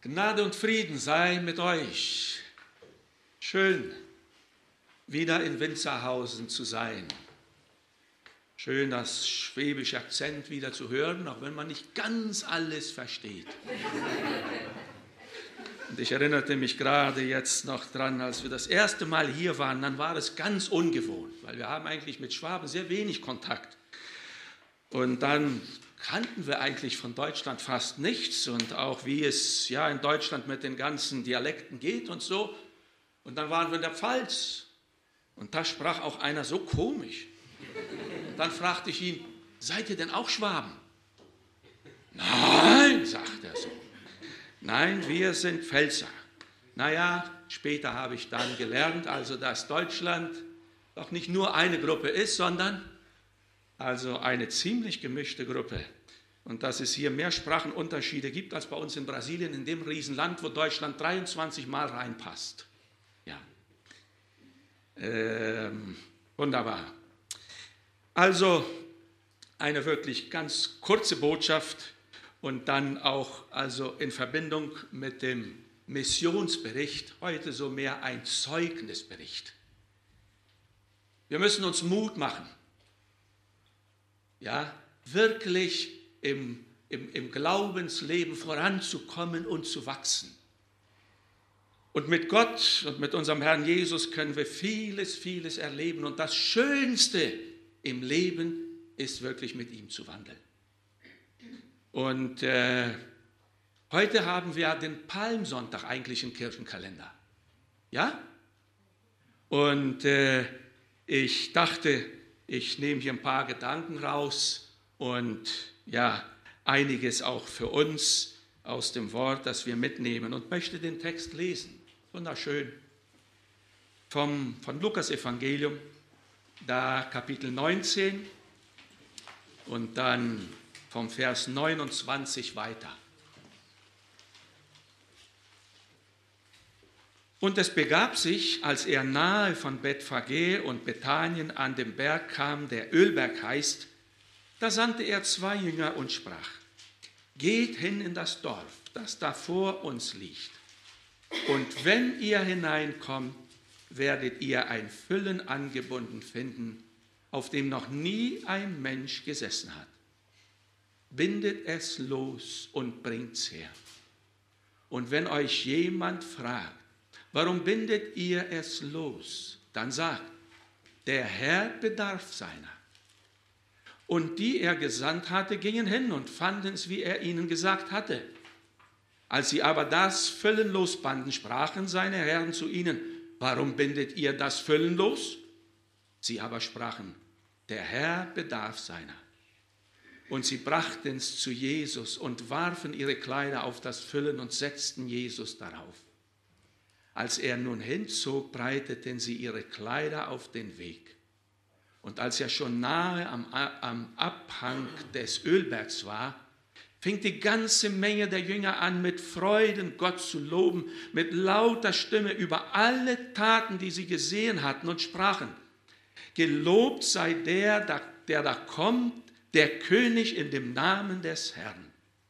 Gnade und Frieden sei mit euch. Schön, wieder in Winzerhausen zu sein. Schön, das schwäbische Akzent wieder zu hören, auch wenn man nicht ganz alles versteht. Und ich erinnerte mich gerade jetzt noch dran, als wir das erste Mal hier waren, dann war es ganz ungewohnt, weil wir haben eigentlich mit Schwaben sehr wenig Kontakt. Und dann kannten wir eigentlich von Deutschland fast nichts und auch wie es ja in Deutschland mit den ganzen Dialekten geht und so. Und dann waren wir in der Pfalz und da sprach auch einer so komisch. Und dann fragte ich ihn, seid ihr denn auch Schwaben? Nein, sagte er so. Nein, wir sind Pfälzer. Naja, später habe ich dann gelernt, also dass Deutschland doch nicht nur eine Gruppe ist, sondern also eine ziemlich gemischte Gruppe. Und dass es hier mehr Sprachenunterschiede gibt als bei uns in Brasilien, in dem Riesenland, wo Deutschland 23 Mal reinpasst. Ja, wunderbar. Also eine wirklich ganz kurze Botschaft und dann auch also in Verbindung mit dem Missionsbericht, heute so mehr ein Zeugnisbericht. Wir müssen uns Mut machen. Ja, wirklich im Glaubensleben voranzukommen und zu wachsen. Und mit Gott und mit unserem Herrn Jesus können wir vieles, vieles erleben. Und das Schönste im Leben ist wirklich mit ihm zu wandeln. Und heute haben wir den Palmsonntag eigentlich im Kirchenkalender. Ja? Und ich dachte, ich nehme hier ein paar Gedanken raus und ja, einiges auch für uns aus dem Wort, das wir mitnehmen und möchte den Text lesen. Wunderschön. Von Lukas Evangelium, da Kapitel 19 und dann vom Vers 29 weiter. Und es begab sich, als er nahe von Bethphage und Bethanien an dem Berg kam, der Ölberg heißt, da sandte er 2 Jünger und sprach, geht hin in das Dorf, das da vor uns liegt. Und wenn ihr hineinkommt, werdet ihr ein Füllen angebunden finden, auf dem noch nie ein Mensch gesessen hat. Bindet es los und bringt's her. Und wenn euch jemand fragt, warum bindet ihr es los? Dann sagt, der Herr bedarf seiner. Und die er gesandt hatte, gingen hin und fanden es, wie er ihnen gesagt hatte. Als sie aber das Füllen losbanden, sprachen seine Herren zu ihnen, warum bindet ihr das Füllen los? Sie aber sprachen, der Herr bedarf seiner. Und sie brachten es zu Jesus und warfen ihre Kleider auf das Füllen und setzten Jesus darauf. Als er nun hinzog, breiteten sie ihre Kleider auf den Weg. Und als er schon nahe am Abhang des Ölbergs war, fing die ganze Menge der Jünger an, mit Freuden Gott zu loben, mit lauter Stimme über alle Taten, die sie gesehen hatten und sprachen, gelobt sei der da kommt, der König in dem Namen des Herrn.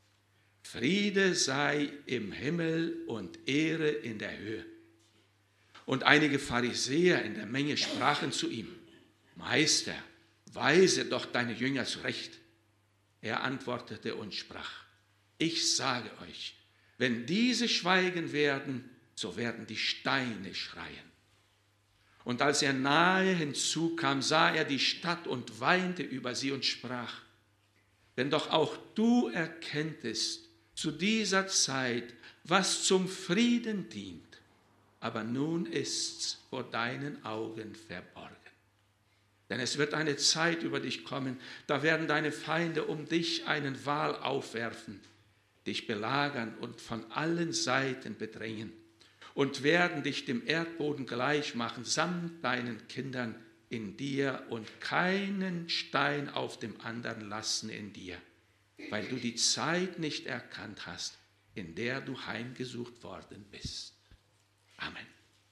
Friede sei im Himmel und Ehre in der Höhe. Und einige Pharisäer in der Menge sprachen zu ihm, Meister, weise doch deine Jünger zurecht. Er antwortete und sprach, ich sage euch, wenn diese schweigen werden, so werden die Steine schreien. Und als er nahe hinzukam, sah er die Stadt und weinte über sie und sprach, wenn doch auch du erkenntest zu dieser Zeit, was zum Frieden dient, aber nun ist's vor deinen Augen verborgen. Denn es wird eine Zeit über dich kommen, da werden deine Feinde um dich einen Wall aufwerfen, dich belagern und von allen Seiten bedrängen und werden dich dem Erdboden gleich machen, samt deinen Kindern in dir und keinen Stein auf dem anderen lassen in dir, weil du die Zeit nicht erkannt hast, in der du heimgesucht worden bist. Amen.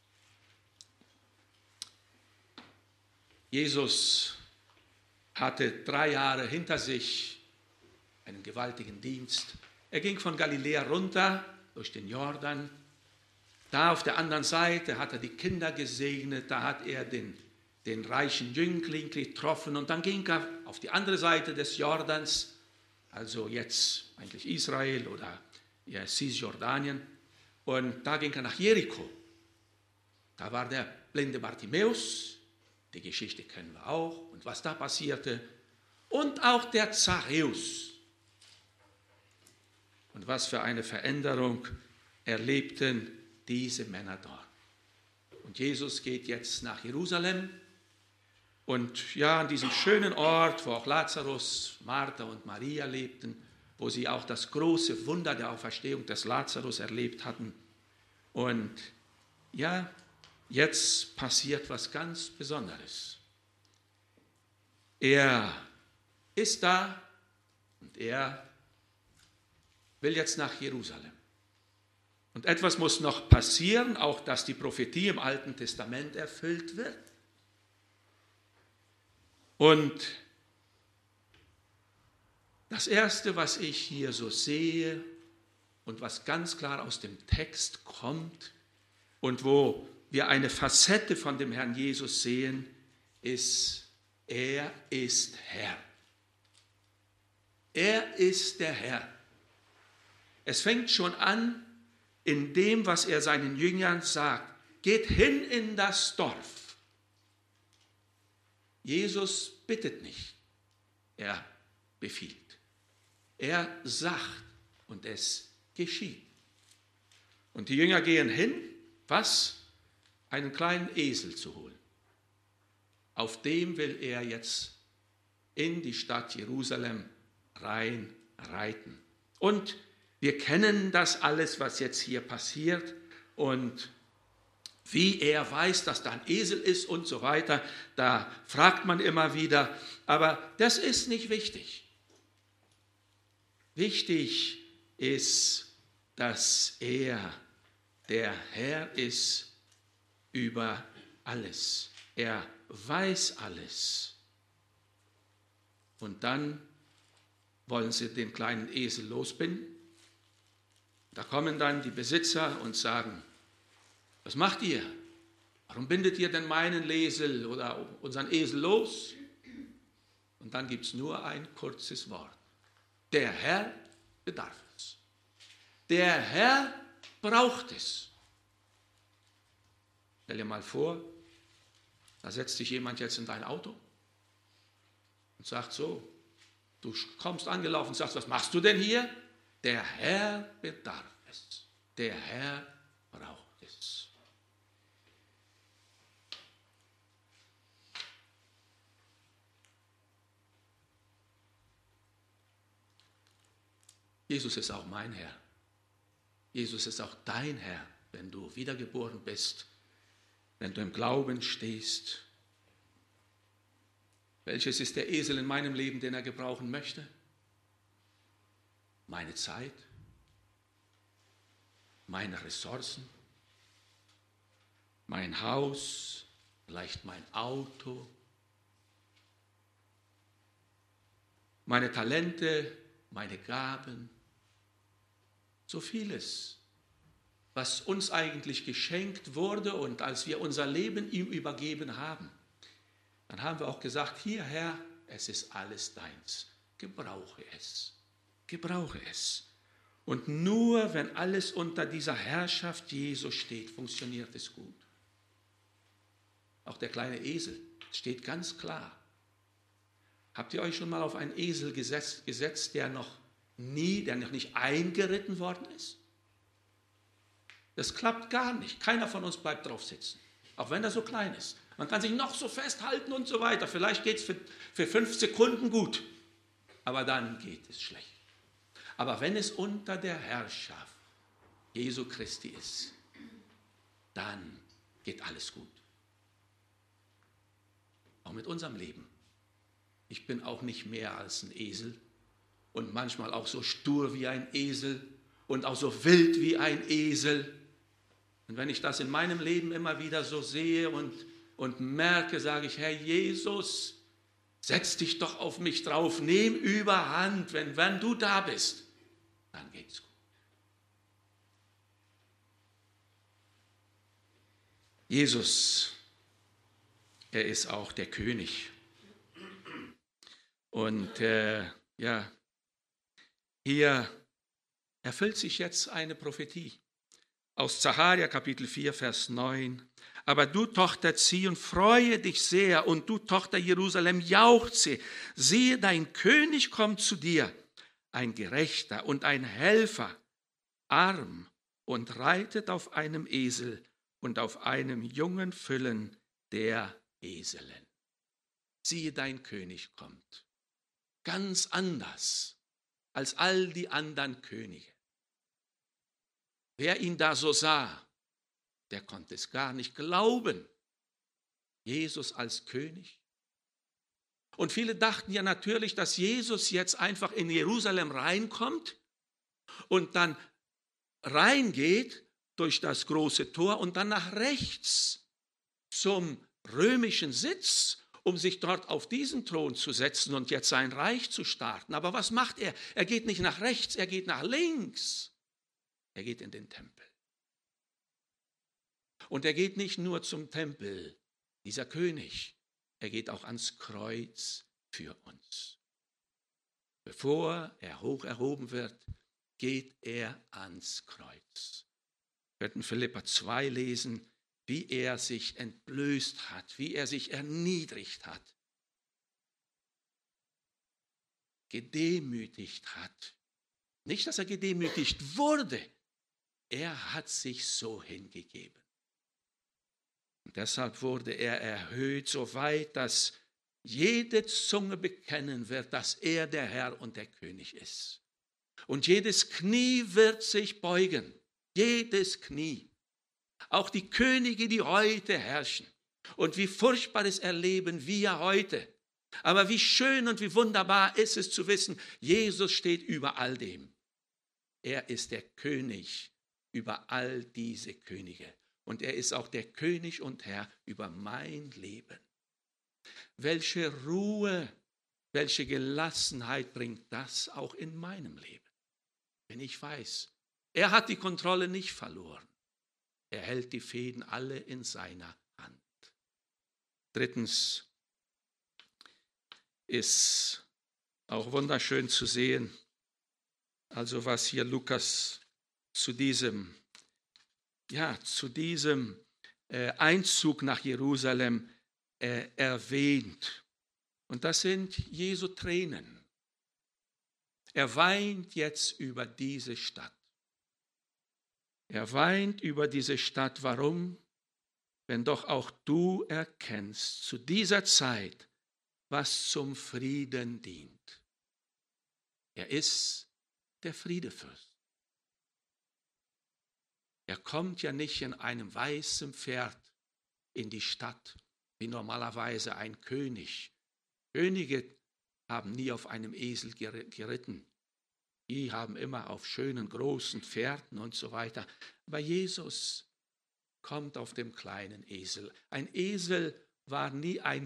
Jesus hatte 3 Jahre hinter sich, einen gewaltigen Dienst. Er ging von Galiläa runter durch den Jordan. Da auf der anderen Seite hat er die Kinder gesegnet, da hat er den reichen Jüngling getroffen und dann ging er auf die andere Seite des Jordans, also jetzt eigentlich Israel oder ja, Cisjordanien, und da ging er nach Jericho. Da war der blinde Bartimäus, die Geschichte kennen wir auch, und was da passierte, und auch der Zachäus. Und was für eine Veränderung erlebten diese Männer dort. Und Jesus geht jetzt nach Jerusalem und ja, an diesem schönen Ort, wo auch Lazarus, Martha und Maria lebten, wo sie auch das große Wunder der Auferstehung des Lazarus erlebt hatten. Und ja, jetzt passiert was ganz Besonderes. Er ist da und er will jetzt nach Jerusalem. Und etwas muss noch passieren, auch dass die Prophetie im Alten Testament erfüllt wird. Und das Erste, was ich hier so sehe und was ganz klar aus dem Text kommt und wo wir eine Facette von dem Herrn Jesus sehen, ist, er ist Herr. Er ist der Herr. Es fängt schon an in dem, was er seinen Jüngern sagt. Geht hin in das Dorf. Jesus bittet nicht, er befiehlt. Er sagt und es geschieht. Und die Jünger gehen hin, was? Einen kleinen Esel zu holen. Auf dem will er jetzt in die Stadt Jerusalem reiten. Und wir kennen das alles, was jetzt hier passiert und wie er weiß, dass da ein Esel ist und so weiter. Da fragt man immer wieder, aber das ist nicht wichtig. Wichtig ist, dass er der Herr ist über alles. Er weiß alles. Und dann wollen sie den kleinen Esel losbinden. Da kommen dann die Besitzer und sagen, was macht ihr? Warum bindet ihr denn meinen Esel oder unseren Esel los? Und dann gibt es nur ein kurzes Wort. Der Herr bedarf es. Der Herr braucht es. Stell dir mal vor, da setzt sich jemand jetzt in dein Auto und sagt so, du kommst angelaufen und sagst, was machst du denn hier? Der Herr bedarf es. Der Herr braucht es. Jesus ist auch mein Herr. Jesus ist auch dein Herr, wenn du wiedergeboren bist, wenn du im Glauben stehst. Welches ist der Esel in meinem Leben, den er gebrauchen möchte? Meine Zeit, meine Ressourcen, mein Haus, vielleicht mein Auto, meine Talente, meine Gaben, so vieles, was uns eigentlich geschenkt wurde und als wir unser Leben ihm übergeben haben, dann haben wir auch gesagt, hier Herr, es ist alles deins, gebrauche es. Gebrauche es. Und nur wenn alles unter dieser Herrschaft Jesu steht, funktioniert es gut. Auch der kleine Esel steht ganz klar. Habt ihr euch schon mal auf einen Esel gesetzt, der noch nicht eingeritten worden ist? Das klappt gar nicht. Keiner von uns bleibt drauf sitzen, auch wenn er so klein ist. Man kann sich noch so festhalten und so weiter. Vielleicht geht es für 5 Sekunden gut, aber dann geht es schlecht. Aber wenn es unter der Herrschaft Jesu Christi ist, dann geht alles gut. Auch mit unserem Leben. Ich bin auch nicht mehr als ein Esel und manchmal auch so stur wie ein Esel und auch so wild wie ein Esel. Und wenn ich das in meinem Leben immer wieder so sehe und merke, sage ich, Herr Jesus, setz dich doch auf mich drauf, nimm Überhand, wenn du da bist, dann geht's gut. Jesus, er ist auch der König. Und ja, hier erfüllt sich jetzt eine Prophetie aus Sacharja Kapitel 4, Vers 9. Aber du, Tochter Zion, freue dich sehr, und du, Tochter Jerusalem, jauchze. Siehe, dein König kommt zu dir, ein Gerechter und ein Helfer, arm und reitet auf einem Esel und auf einem jungen Füllen der Eselin. Siehe, dein König kommt. Ganz anders als all die anderen Könige. Wer ihn da so sah, der konnte es gar nicht glauben. Jesus als König. Und viele dachten ja natürlich, dass Jesus jetzt einfach in Jerusalem reinkommt und dann reingeht durch das große Tor und dann nach rechts zum römischen Sitz, um sich dort auf diesen Thron zu setzen und jetzt sein Reich zu starten. Aber was macht er? Er geht nicht nach rechts, er geht nach links. Er geht in den Tempel. Und er geht nicht nur zum Tempel, dieser König, er geht auch ans Kreuz für uns. Bevor er hoch erhoben wird, geht er ans Kreuz. Wir werden Philipper 2 lesen, wie er sich entblößt hat, wie er sich erniedrigt hat, gedemütigt hat. Nicht, dass er gedemütigt wurde, er hat sich so hingegeben. Und deshalb wurde er erhöht, so weit, dass jede Zunge bekennen wird, dass er der Herr und der König ist. Und jedes Knie wird sich beugen, jedes Knie. Auch die Könige, die heute herrschen. Und wie furchtbares erleben wir heute. Aber wie schön und wie wunderbar ist es zu wissen, Jesus steht über all dem. Er ist der König über all diese Könige. Und er ist auch der König und Herr über mein Leben. Welche Ruhe, welche Gelassenheit bringt das auch in meinem Leben? Wenn ich weiß, er hat die Kontrolle nicht verloren. Er hält die Fäden alle in seiner Hand. Drittens ist auch wunderschön zu sehen, also was hier Lukas zu diesem Einzug nach Jerusalem erwähnt. Und das sind Jesu Tränen. Er weint jetzt über diese Stadt. Er weint über diese Stadt. Warum? Wenn doch auch du erkennst zu dieser Zeit, was zum Frieden dient. Er ist der Friedefürst. Er kommt ja nicht in einem weißen Pferd in die Stadt, wie normalerweise ein König. Könige haben nie auf einem Esel geritten. Die haben immer auf schönen, großen Pferden und so weiter. Aber Jesus kommt auf dem kleinen Esel. Ein Esel war nie ein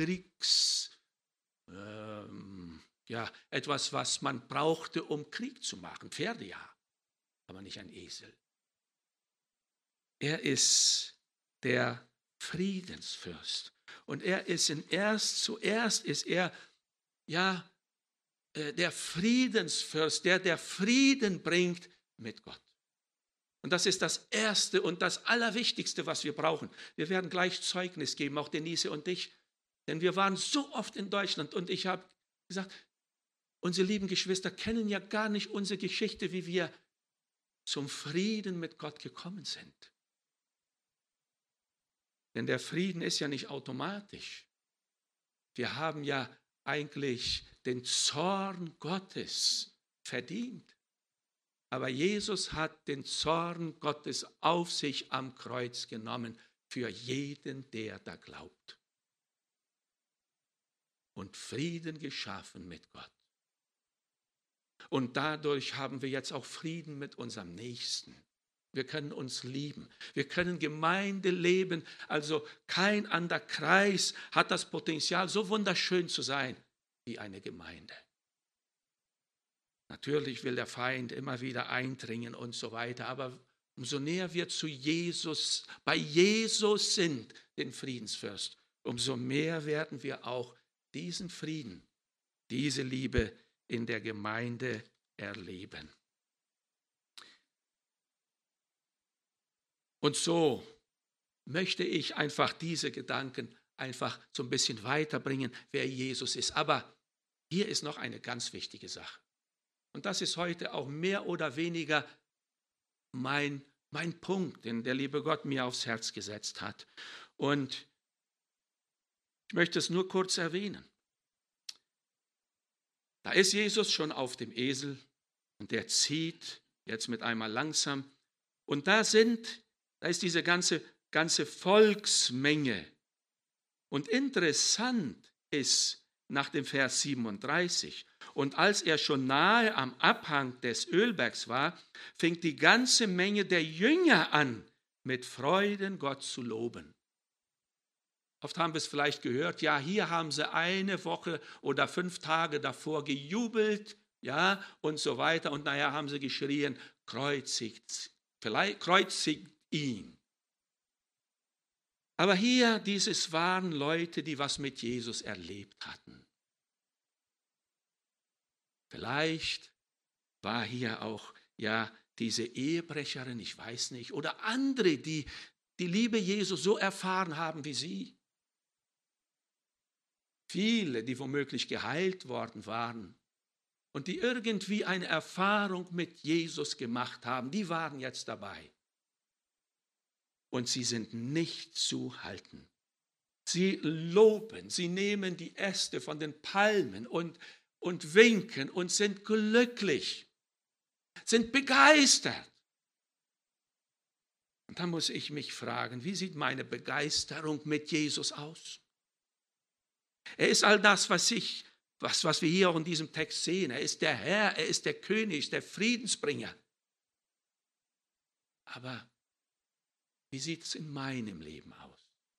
etwas, was man brauchte, um Krieg zu machen. Pferde ja, aber nicht ein Esel. Er ist der Friedensfürst. Und er ist zuerst ist er der Friedensfürst, der Frieden bringt mit Gott. Und das ist das Erste und das Allerwichtigste, was wir brauchen. Wir werden gleich Zeugnis geben, auch Denise und ich. Denn wir waren so oft in Deutschland und ich habe gesagt, unsere lieben Geschwister kennen ja gar nicht unsere Geschichte, wie wir zum Frieden mit Gott gekommen sind. Denn der Frieden ist ja nicht automatisch. Wir haben ja eigentlich den Zorn Gottes verdient. Aber Jesus hat den Zorn Gottes auf sich am Kreuz genommen für jeden, der da glaubt. Und Frieden geschaffen mit Gott. Und dadurch haben wir jetzt auch Frieden mit unserem Nächsten. Wir können uns lieben. Wir können Gemeinde leben. Also kein anderer Kreis hat das Potenzial, so wunderschön zu sein wie eine Gemeinde. Natürlich will der Feind immer wieder eindringen und so weiter. Aber umso näher wir zu Jesus, bei Jesus sind, den Friedensfürst, umso mehr werden wir auch diesen Frieden, diese Liebe in der Gemeinde erleben. Und so möchte ich einfach diese Gedanken einfach so ein bisschen weiterbringen, wer Jesus ist. Aber hier ist noch eine ganz wichtige Sache. Und das ist heute auch mehr oder weniger mein Punkt, den der liebe Gott mir aufs Herz gesetzt hat. Und ich möchte es nur kurz erwähnen. Da ist Jesus schon auf dem Esel und der zieht jetzt mit einmal langsam. Und da ist diese ganze Volksmenge. Und interessant ist nach dem Vers 37, und als er schon nahe am Abhang des Ölbergs war, fing die ganze Menge der Jünger an, mit Freuden Gott zu loben. Oft haben wir es vielleicht gehört, ja, hier haben sie eine Woche oder 5 Tage davor gejubelt, ja, und so weiter. Und nachher haben sie geschrien, kreuzigt ihn. Aber hier, dieses waren Leute, die was mit Jesus erlebt hatten. Vielleicht war hier auch, ja, diese Ehebrecherin, ich weiß nicht, oder andere, die die Liebe Jesu so erfahren haben wie sie. Viele, die womöglich geheilt worden waren und die irgendwie eine Erfahrung mit Jesus gemacht haben, die waren jetzt dabei. Und sie sind nicht zu halten. Sie loben, sie nehmen die Äste von den Palmen und winken und sind glücklich, sind begeistert. Und da muss ich mich fragen, wie sieht meine Begeisterung mit Jesus aus? Er ist all das, was wir hier auch in diesem Text sehen. Er ist der Herr, er ist der König, der Friedensbringer. Aber wie sieht es in meinem Leben aus?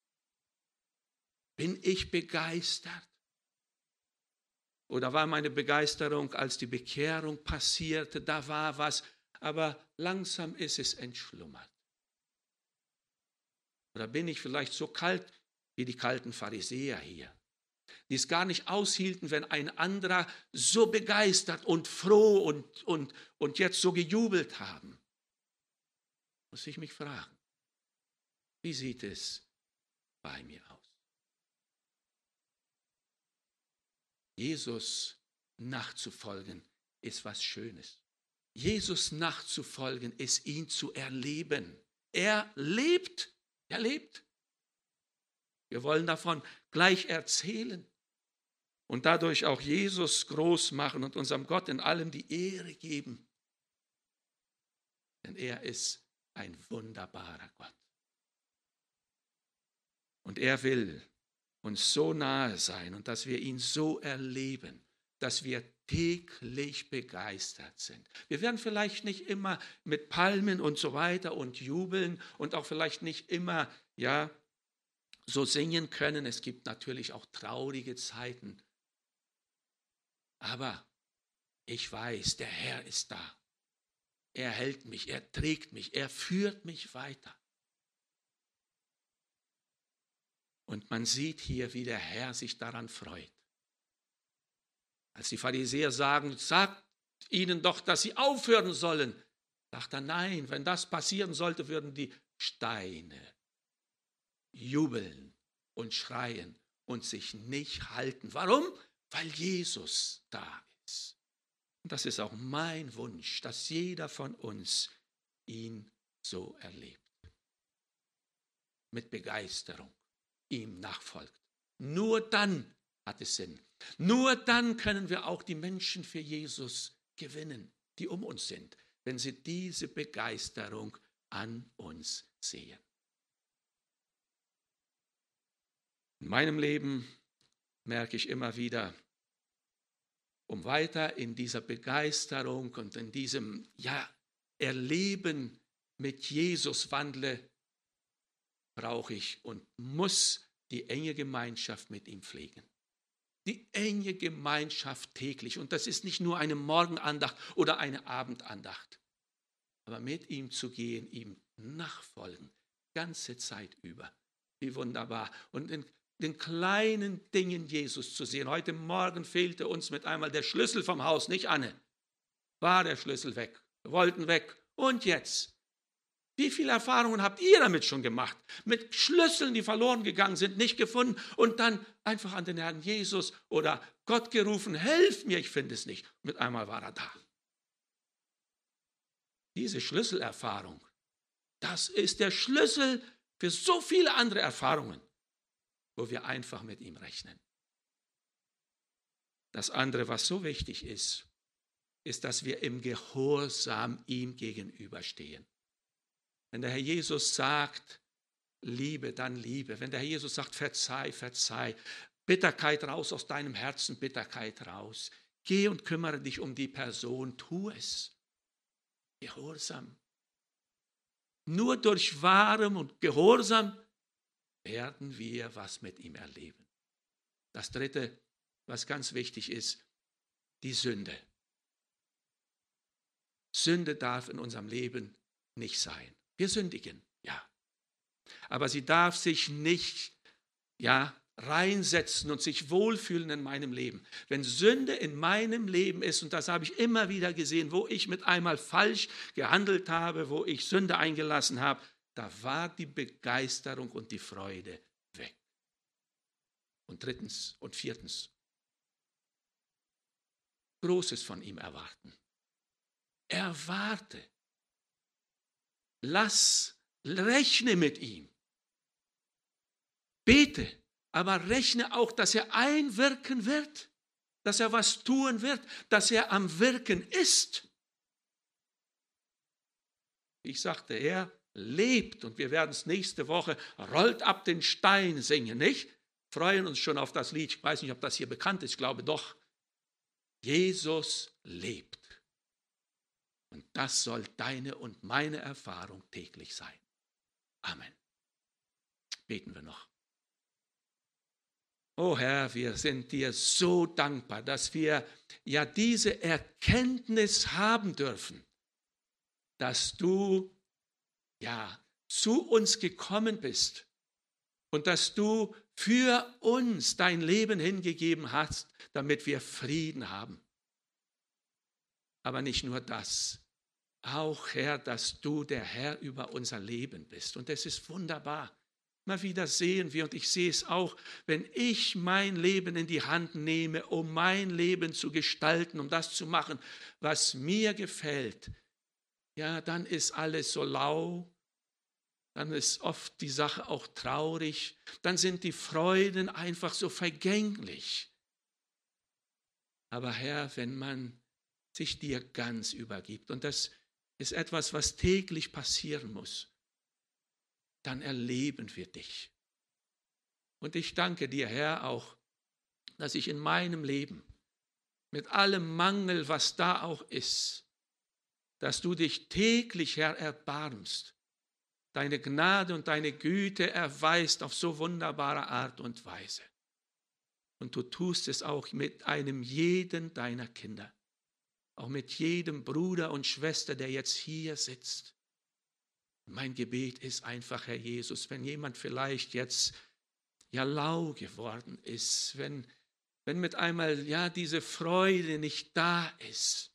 Bin ich begeistert? Oder war meine Begeisterung, als die Bekehrung passierte, da war was, aber langsam ist es entschlummert? Oder bin ich vielleicht so kalt wie die kalten Pharisäer hier, die es gar nicht aushielten, wenn ein anderer so begeistert und froh und jetzt so gejubelt haben? Muss ich mich fragen, wie sieht es bei mir aus? Jesus nachzufolgen ist was Schönes. Jesus nachzufolgen ist ihn zu erleben. Er lebt. Er lebt. Wir wollen davon gleich erzählen und dadurch auch Jesus groß machen und unserem Gott in allem die Ehre geben. Denn er ist ein wunderbarer Gott. Und er will uns so nahe sein und dass wir ihn so erleben, dass wir täglich begeistert sind. Wir werden vielleicht nicht immer mit Palmen und so weiter und jubeln und auch vielleicht nicht immer, ja, so singen können. Es gibt natürlich auch traurige Zeiten. Aber ich weiß, der Herr ist da. Er hält mich, er trägt mich, er führt mich weiter. Und man sieht hier, wie der Herr sich daran freut. Als die Pharisäer sagen, sagt ihnen doch, dass sie aufhören sollen, sagt er, nein, wenn das passieren sollte, würden die Steine jubeln und schreien und sich nicht halten. Warum? Weil Jesus da ist. Und das ist auch mein Wunsch, dass jeder von uns ihn so erlebt. Mit Begeisterung ihm nachfolgt. Nur dann hat es Sinn. Nur dann können wir auch die Menschen für Jesus gewinnen, die um uns sind, wenn sie diese Begeisterung an uns sehen. In meinem Leben merke ich immer wieder, um weiter in dieser Begeisterung und in diesem Erleben mit Jesus wandle, brauche ich und muss die enge Gemeinschaft mit ihm pflegen. Die enge Gemeinschaft täglich. Und das ist nicht nur eine Morgenandacht oder eine Abendandacht. aber mit ihm zu gehen, ihm nachfolgen, ganze Zeit über. Wie wunderbar. Und in den kleinen Dingen Jesus zu sehen. Heute Morgen fehlte uns mit einmal der Schlüssel vom Haus, nicht Anne? War der Schlüssel weg? Wir wollten weg. Und jetzt? Wie viele Erfahrungen habt ihr damit schon gemacht? Mit Schlüsseln, die verloren gegangen sind, nicht gefunden und dann einfach an den Herrn Jesus oder Gott gerufen, helf mir, ich finde es nicht. Mit einmal war er da. Diese Schlüsselerfahrung, das ist der Schlüssel für so viele andere Erfahrungen, wo wir einfach mit ihm rechnen. Das andere, was so wichtig ist, ist, dass wir im Gehorsam ihm gegenüberstehen. Wenn der Herr Jesus sagt, Liebe, dann Liebe. Wenn der Herr Jesus sagt, verzeih, verzeih. Bitterkeit raus aus deinem Herzen, Bitterkeit raus. Geh und kümmere dich um die Person, tu es. Gehorsam. Nur durch wahrem und Gehorsam werden wir was mit ihm erleben. Das dritte, was ganz wichtig ist, die Sünde. Sünde darf in unserem Leben nicht sein. Wir sündigen, ja. Aber sie darf sich nicht, reinsetzen und sich wohlfühlen in meinem Leben. Wenn Sünde in meinem Leben ist, und das habe ich immer wieder gesehen, wo ich mit einmal falsch gehandelt habe, wo ich Sünde eingelassen habe, da war die Begeisterung und die Freude weg. Und drittens und viertens, Großes von ihm erwarten. Erwarte. Rechne mit ihm. Bete, aber rechne auch, dass er einwirken wird, dass er was tun wird, dass er am Wirken ist. Ich sagte, er lebt und wir werden es nächste Woche rollt ab den Stein singen, nicht? Freuen uns schon auf das Lied. Ich weiß nicht, ob das hier bekannt ist, ich glaube doch. Jesus lebt. Und das soll deine und meine Erfahrung täglich sein. Amen. Beten wir noch. Oh Herr, wir sind dir so dankbar, dass wir ja diese Erkenntnis haben dürfen, dass du zu uns gekommen bist und dass du für uns dein Leben hingegeben hast, damit wir Frieden haben. Aber nicht nur das, auch Herr, dass du der Herr über unser Leben bist. Und das ist wunderbar. Mal wieder sehen wir, und ich sehe es auch, wenn ich mein Leben in die Hand nehme, um mein Leben zu gestalten, um das zu machen, was mir gefällt, ja, dann ist alles so lau, dann ist oft die Sache auch traurig, dann sind die Freuden einfach so vergänglich. Aber Herr, wenn man sich dir ganz übergibt, und das ist etwas, was täglich passieren muss, dann erleben wir dich. Und ich danke dir, Herr, auch, dass ich in meinem Leben mit allem Mangel, was da auch ist, dass du dich täglich, Herr, erbarmst, deine Gnade und deine Güte erweist auf so wunderbare Art und Weise. Und du tust es auch mit einem jeden deiner Kinder, auch mit jedem Bruder und Schwester, der jetzt hier sitzt. Mein Gebet ist einfach, Herr Jesus, wenn jemand vielleicht jetzt lau geworden ist, wenn mit einmal diese Freude nicht da ist,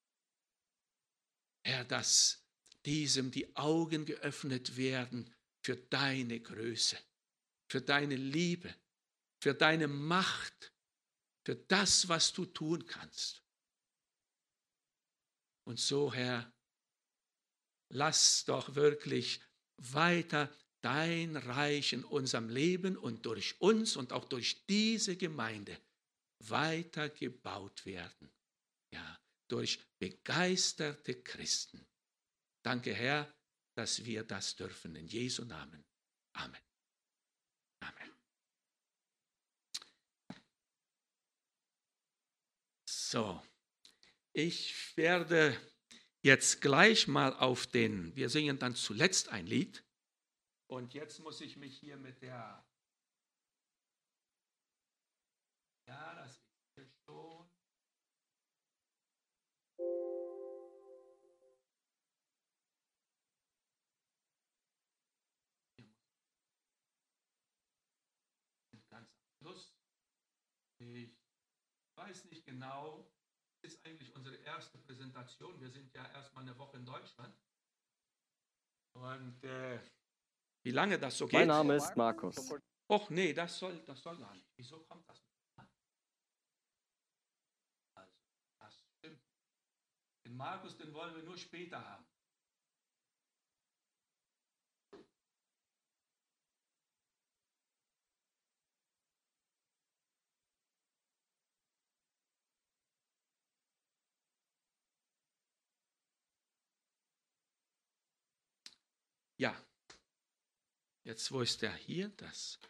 Herr, dass diesem die Augen geöffnet werden für deine Größe, für deine Liebe, für deine Macht, für das, was du tun kannst. Und so, Herr, lass doch wirklich weiter dein Reich in unserem Leben und durch uns und auch durch diese Gemeinde weiter gebaut werden. Ja, durch begeisterte Christen. Danke, Herr, dass wir das dürfen. In Jesu Namen. Amen. Amen. So, ich werde jetzt gleich mal wir singen dann zuletzt ein Lied. Und jetzt muss ich mich hier mit das ist hier schon. weiß nicht genau, das ist eigentlich unsere erste Präsentation. Wir sind ja erstmal eine Woche in Deutschland. Und wie lange das so geht? Mein Name ist Markus. Och nee, das soll gar nicht. Wieso kommt das nicht? Also, das stimmt. Den Markus, den wollen wir nur später haben. Ja, jetzt wo ist der hier? Das.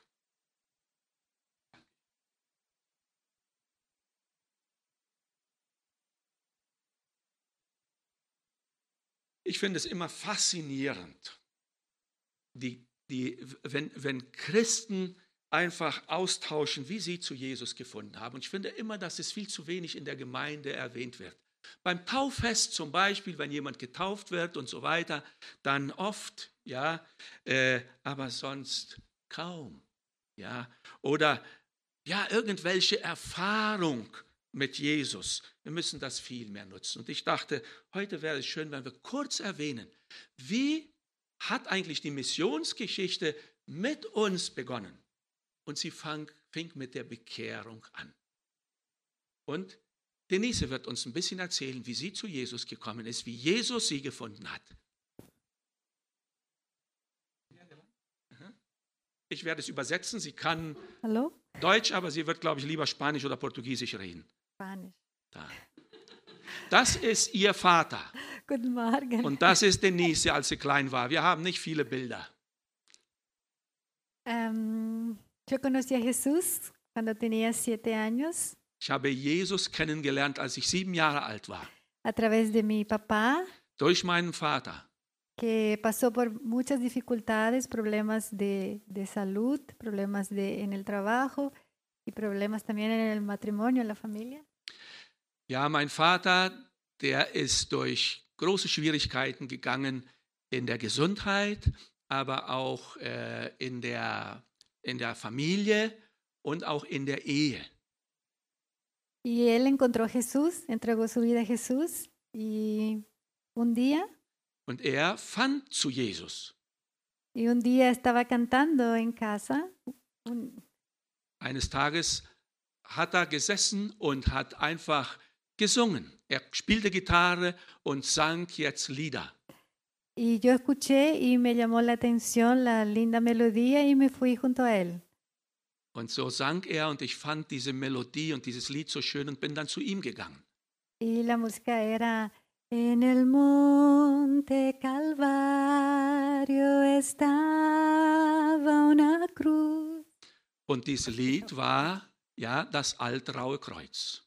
Ich finde es immer faszinierend, wenn Christen einfach austauschen, wie sie zu Jesus gefunden haben. Und ich finde immer, dass es viel zu wenig in der Gemeinde erwähnt wird. Beim Tauffest zum Beispiel, wenn jemand getauft wird und so weiter, dann oft, ja, aber sonst kaum, ja. Oder ja, irgendwelche Erfahrung mit Jesus. Wir müssen das viel mehr nutzen. Und ich dachte, heute wäre es schön, wenn wir kurz erwähnen, wie hat eigentlich die Missionsgeschichte mit uns begonnen? Und sie fing mit der Bekehrung an. Und Denise wird uns ein bisschen erzählen, wie sie zu Jesus gekommen ist, wie Jesus sie gefunden hat. Ich werde es übersetzen. Sie kann Deutsch, aber sie wird, glaube ich, lieber Spanisch oder Portugiesisch reden. Spanisch. Da. Das ist ihr Vater. Guten Morgen. Und das ist Denise, als sie klein war. Wir haben nicht viele Bilder. Yo conocí a Jesús cuando tenía 7 años Ich habe Jesus kennengelernt, als ich 7 Jahre alt war. a través de mi papá, Durch meinen Vater. que pasó por muchas dificultades, problemas de salud, problemas en el trabajo y problemas también en el matrimonio, en la familia. Ja, mein Vater, der ist durch große Schwierigkeiten gegangen in der Gesundheit, aber auch in der Familie und auch in der Ehe. Y él encontró a Jesús, entregó su vida a Jesús y un día Und er fand zu Jesus. estaba cantando en casa. Eines Tages hat er gesessen und hat einfach gesungen. Er spielte Gitarre und sang jetzt Lieder. Y yo escuché y me llamó la atención la linda melodía y me fui junto a él. Und so sang er und ich fand diese Melodie und dieses Lied so schön und bin dann zu ihm gegangen. Y la música era: en el monte Calvario estaba una cruz. Und dieses Lied war ja das Altraue Kreuz.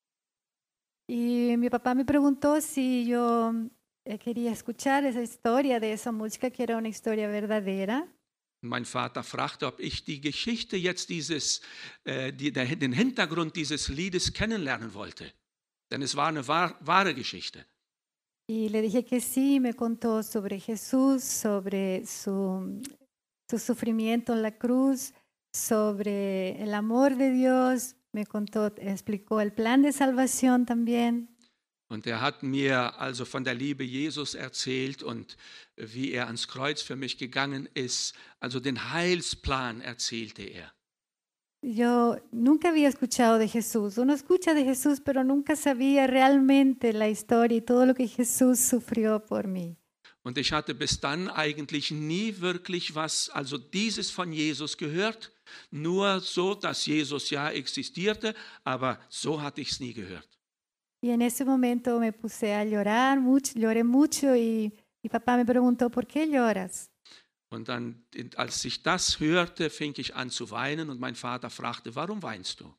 Y mi papá me preguntó si yo quería escuchar esa historia de esa música, que era una historia verdadera. Mein Vater fragte, ob ich die Geschichte jetzt den Hintergrund dieses Liedes kennenlernen wollte. Denn es war eine wahre Geschichte. Y le dije que sí, me contó sobre Jesús, sobre su sufrimiento en la cruz, sobre el amor de Dios. Me contó, explicó el plan de salvación también. Und er hat mir also von der Liebe Jesus erzählt und wie er ans Kreuz für mich gegangen ist. Also den Heilsplan erzählte er. Yo nunca había escuchado de Jesús. Uno escucha de Jesús, pero nunca sabía realmente la historia y todo lo que Jesús sufrió por mí. Und ich hatte bis dann eigentlich nie wirklich also dieses von Jesus gehört. Nur so, dass Jesus ja existierte, aber so hatte ich es nie gehört. Y en ese momento me puse a llorar, lloré mucho y mi papá me preguntó: ¿por qué lloras? Und dann, als ich das hörte, fing ich an zu weinen und mein Vater fragte, warum weinst du?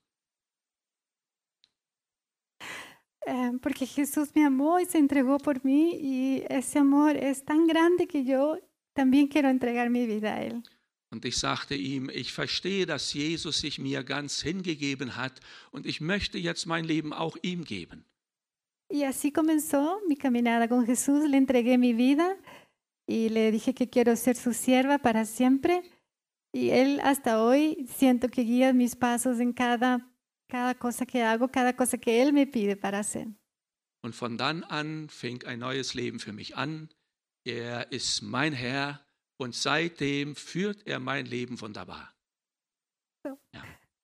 Porque Jesús me amó y se entregó por mí y ese amor es tan grande que yo también quiero entregar mi vida a él. Und ich sagte ihm, ich verstehe, dass Jesus sich mir ganz hingegeben hat und ich möchte jetzt mein Leben auch ihm geben. Y así comenzó mi caminada con Jesús. Le entregué mi vida y le dije que quiero ser su sierva para siempre. Y él hasta hoy siento que guía mis pasos en cada cada cosa que hago, cada cosa que Él me pide para hacer. Und von dann an fing ein neues Leben für mich an. Er ist mein Herr und seitdem führt er mein Leben wunderbar. So. Ja.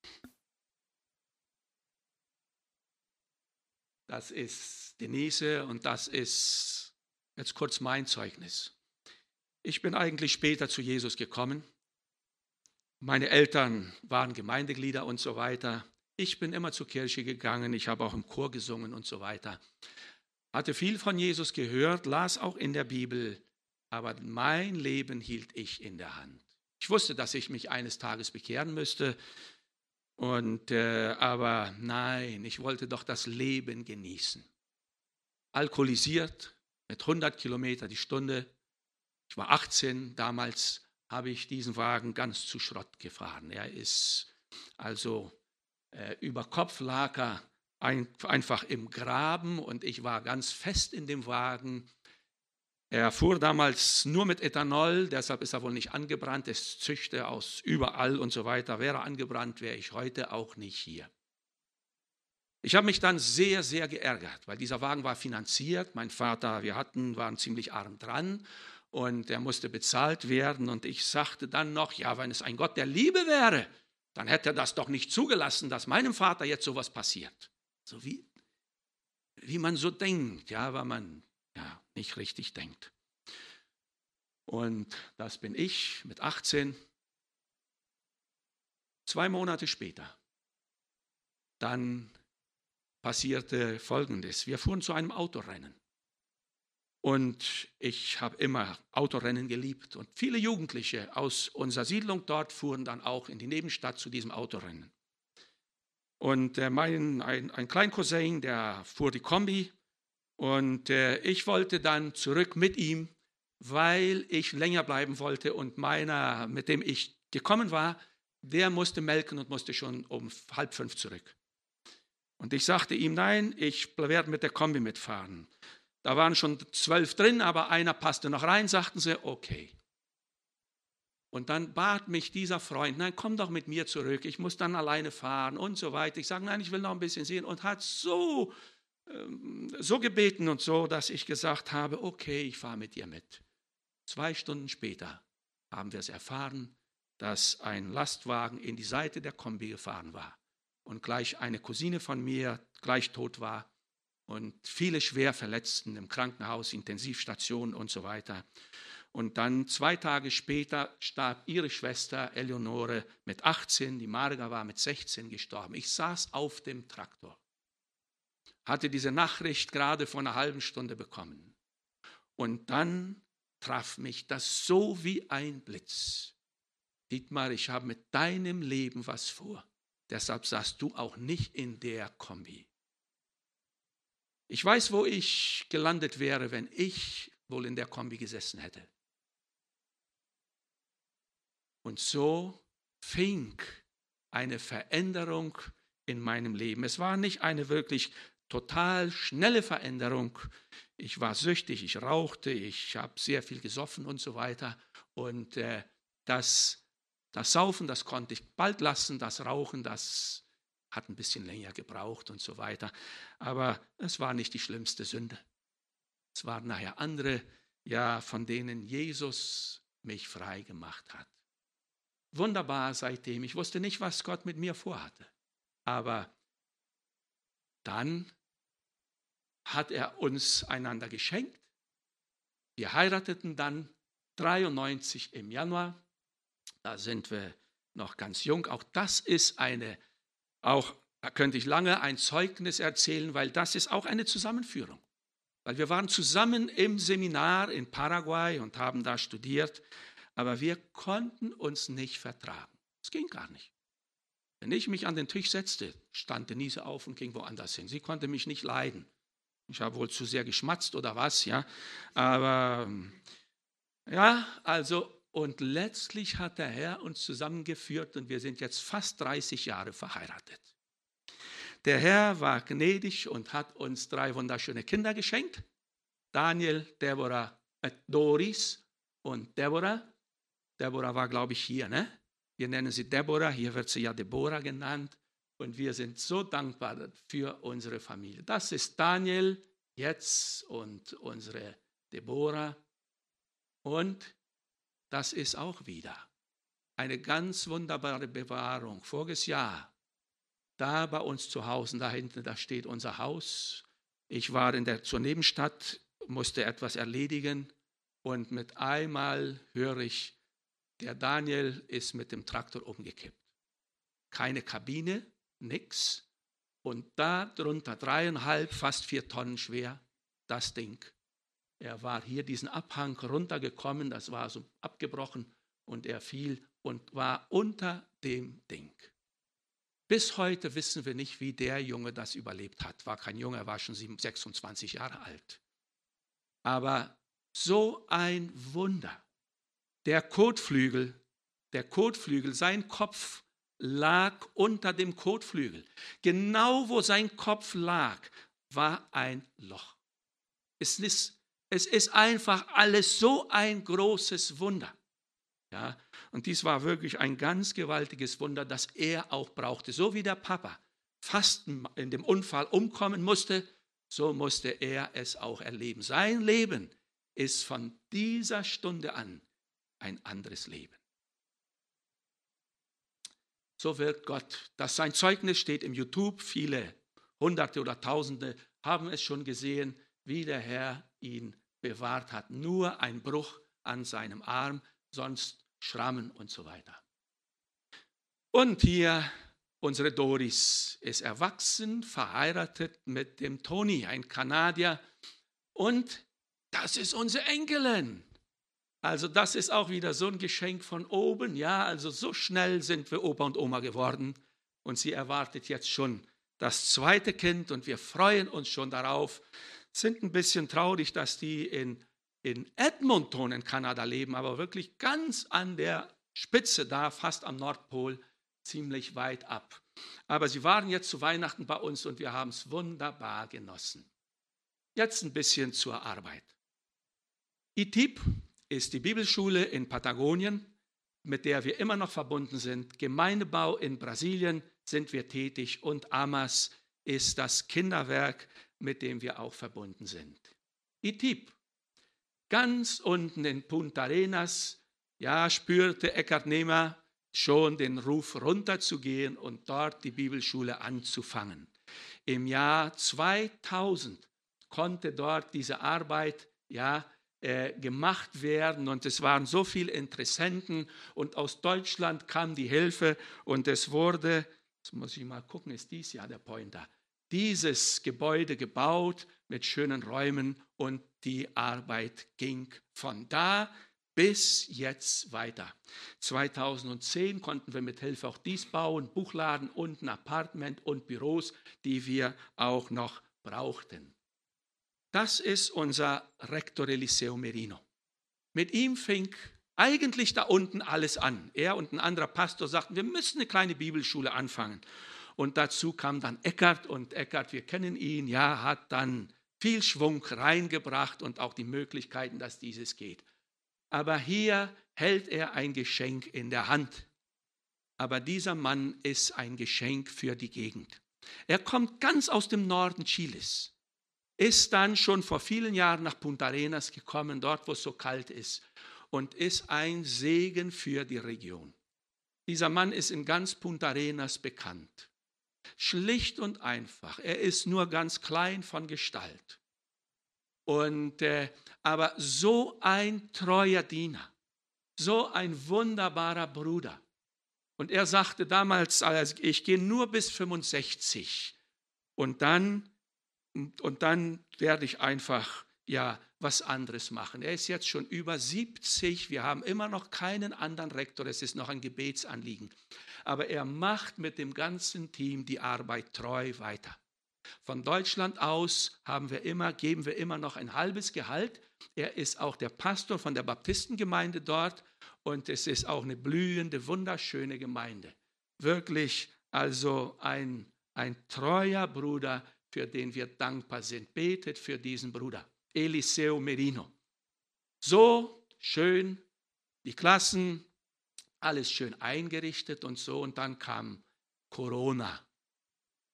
Das ist Denise und das ist jetzt kurz mein Zeugnis. Ich bin eigentlich später zu Jesus gekommen. Meine Eltern waren Gemeindeglieder und so weiter. Ich bin immer zur Kirche gegangen, ich habe auch im Chor gesungen und so weiter. Hatte viel von Jesus gehört, las auch in der Bibel, aber mein Leben hielt ich in der Hand. Ich wusste, dass ich mich eines Tages bekehren müsste, aber nein, ich wollte doch das Leben genießen. Alkoholisiert, mit 100 Kilometer die Stunde. Ich war 18, damals habe ich diesen Wagen ganz zu Schrott gefahren. Er ist also über Kopf lag er einfach im Graben und ich war ganz fest in dem Wagen. Er fuhr damals nur mit Ethanol, deshalb ist er wohl nicht angebrannt. Es züchte aus überall und so weiter. Wäre er angebrannt, wäre ich heute auch nicht hier. Ich habe mich dann sehr, sehr geärgert, weil dieser Wagen war finanziert. Mein Vater, waren ziemlich arm dran und er musste bezahlt werden. Und ich sagte dann noch, ja, wenn es ein Gott der Liebe wäre, dann hätte er das doch nicht zugelassen, dass meinem Vater jetzt sowas passiert. So wie man so denkt, ja, weil man ja nicht richtig denkt. Und das bin ich mit 18. 2 Monate später, dann passierte Folgendes. Wir fuhren zu einem Autorennen. Und ich habe immer Autorennen geliebt. Und viele Jugendliche aus unserer Siedlung dort fuhren dann auch in die Nebenstadt zu diesem Autorennen. Und ein Kleincousin, der fuhr die Kombi. Und ich wollte dann zurück mit ihm, weil ich länger bleiben wollte. Und meiner, mit dem ich gekommen war, der musste melken und musste schon um 4:30 zurück. Und ich sagte ihm, nein, ich werde mit der Kombi mitfahren. Da waren schon 12 drin, aber einer passte noch rein, sagten sie, okay. Und dann bat mich dieser Freund, nein, komm doch mit mir zurück, ich muss dann alleine fahren und so weiter. Ich sage, nein, ich will noch ein bisschen sehen und hat so gebeten und so, dass ich gesagt habe, okay, ich fahre mit dir mit. 2 Stunden später haben wir es erfahren, dass ein Lastwagen in die Seite der Kombi gefahren war und gleich eine Cousine von mir gleich tot war. Und viele schwer Verletzten im Krankenhaus, Intensivstationen und so weiter. Und dann 2 Tage später starb ihre Schwester Eleonore mit 18, die Marga war mit 16 gestorben. Ich saß auf dem Traktor, hatte diese Nachricht gerade vor einer halben Stunde bekommen. Und dann traf mich das so wie ein Blitz. Dietmar, ich habe mit deinem Leben was vor. Deshalb saßt du auch nicht in der Kombi. Ich weiß, wo ich gelandet wäre, wenn ich wohl in der Kombi gesessen hätte. Und so fing eine Veränderung in meinem Leben. Es war nicht eine wirklich total schnelle Veränderung. Ich war süchtig, ich rauchte, ich habe sehr viel gesoffen und so weiter. Und das Saufen, das konnte ich bald lassen, das Rauchen, das hat ein bisschen länger gebraucht und so weiter. Aber es war nicht die schlimmste Sünde. Es waren nachher andere, ja, von denen Jesus mich frei gemacht hat. Wunderbar seitdem. Ich wusste nicht, was Gott mit mir vorhatte. Aber dann hat er uns einander geschenkt. Wir heirateten dann 93 im Januar. Da sind wir noch ganz jung. Auch das ist da könnte ich lange ein Zeugnis erzählen, weil das ist auch eine Zusammenführung. Weil wir waren zusammen im Seminar in Paraguay und haben da studiert, aber wir konnten uns nicht vertragen. Es ging gar nicht. Wenn ich mich an den Tisch setzte, stand Denise auf und ging woanders hin. Sie konnte mich nicht leiden. Ich habe wohl zu sehr geschmatzt oder was, ja. Aber ja, also, und letztlich hat der Herr uns zusammengeführt und wir sind jetzt fast 30 Jahre verheiratet. Der Herr war gnädig und hat uns 3 wunderschöne Kinder geschenkt. Daniel, Deborah, Doris und Deborah. Deborah war, glaube ich, hier, ne? Wir nennen sie Deborah, hier wird sie ja Deborah genannt. Und wir sind so dankbar für unsere Familie. Das ist Daniel jetzt und unsere Deborah. Und das ist auch wieder eine ganz wunderbare Bewahrung. Voriges Jahr, da bei uns zu Hause, da hinten, da steht unser Haus. Ich war zur Nebenstadt, musste etwas erledigen und mit einmal höre ich, der Daniel ist mit dem Traktor umgekippt. Keine Kabine, nix. Und da drunter 3,5, fast 4 Tonnen schwer, das Ding. Er war hier diesen Abhang runtergekommen, das war so abgebrochen und er fiel und war unter dem Ding. Bis heute wissen wir nicht, wie der Junge das überlebt hat. War kein Junge, er war schon 26 Jahre alt. Aber so ein Wunder. Der Kotflügel, sein Kopf lag unter dem Kotflügel. Genau wo sein Kopf lag, war ein Loch. Es ist einfach alles so ein großes Wunder. Ja, und dies war wirklich ein ganz gewaltiges Wunder, das er auch brauchte. So wie der Papa fast in dem Unfall umkommen musste, so musste er es auch erleben. Sein Leben ist von dieser Stunde an ein anderes Leben. So wirkt Gott. Sein Zeugnis steht im YouTube. Viele Hunderte oder Tausende haben es schon gesehen, wie der Herr ihn bewahrt hat. Nur ein Bruch an seinem Arm, sonst Schrammen und so weiter. Und hier unsere Doris ist erwachsen, verheiratet mit dem Toni, ein Kanadier. Und das ist unsere Enkelin. Also das ist auch wieder so ein Geschenk von oben. Ja, also so schnell sind wir Opa und Oma geworden. Und sie erwartet jetzt schon das zweite Kind und wir freuen uns schon darauf. Sind ein bisschen traurig, dass die in Edmonton in Kanada leben, aber wirklich ganz an der Spitze da, fast am Nordpol, ziemlich weit ab. Aber sie waren jetzt zu Weihnachten bei uns und wir haben es wunderbar genossen. Jetzt ein bisschen zur Arbeit. ITIP ist die Bibelschule in Patagonien, mit der wir immer noch verbunden sind. Gemeindebau in Brasilien sind wir tätig und AMAS ist das Kinderwerk, mit dem wir auch verbunden sind. ITIP, ganz unten in Punta Arenas, ja, spürte Eckhard Nehmer schon den Ruf runterzugehen und dort die Bibelschule anzufangen. Im Jahr 2000 konnte dort diese Arbeit gemacht werden und es waren so viele Interessenten und aus Deutschland kam die Hilfe und es wurde, jetzt muss ich mal gucken, ist dies ja der Pointer, dieses Gebäude gebaut mit schönen Räumen und die Arbeit ging von da bis jetzt weiter. 2010 konnten wir mit Hilfe auch dies bauen, Buchladen und ein Apartment und Büros, die wir auch noch brauchten. Das ist unser Rektore Eliseo Merino. Mit ihm fing eigentlich da unten alles an. Er und ein anderer Pastor sagten, wir müssen eine kleine Bibelschule anfangen. Und dazu kam dann Eckhard und Eckhard, wir kennen ihn, ja, hat dann viel Schwung reingebracht und auch die Möglichkeiten, dass dieses geht. Aber hier hält er ein Geschenk in der Hand. Aber dieser Mann ist ein Geschenk für die Gegend. Er kommt ganz aus dem Norden Chiles, ist dann schon vor vielen Jahren nach Punta Arenas gekommen, dort wo es so kalt ist, und ist ein Segen für die Region. Dieser Mann ist in ganz Punta Arenas bekannt. Schlicht und einfach. Er ist nur ganz klein von Gestalt. Aber so ein treuer Diener, so ein wunderbarer Bruder. Und er sagte damals, also ich gehe nur bis 65 und dann werde ich einfach was anderes machen. Er ist jetzt schon über 70, wir haben immer noch keinen anderen Rektor, es ist noch ein Gebetsanliegen. Aber er macht mit dem ganzen Team die Arbeit treu weiter. Von Deutschland aus geben wir immer noch ein halbes Gehalt. Er ist auch der Pastor von der Baptistengemeinde dort und es ist auch eine blühende, wunderschöne Gemeinde. Wirklich also ein treuer Bruder, für den wir dankbar sind. Betet für diesen Bruder, Eliseo Merino. So schön, die Klassen, alles schön eingerichtet und so. Und dann kam Corona.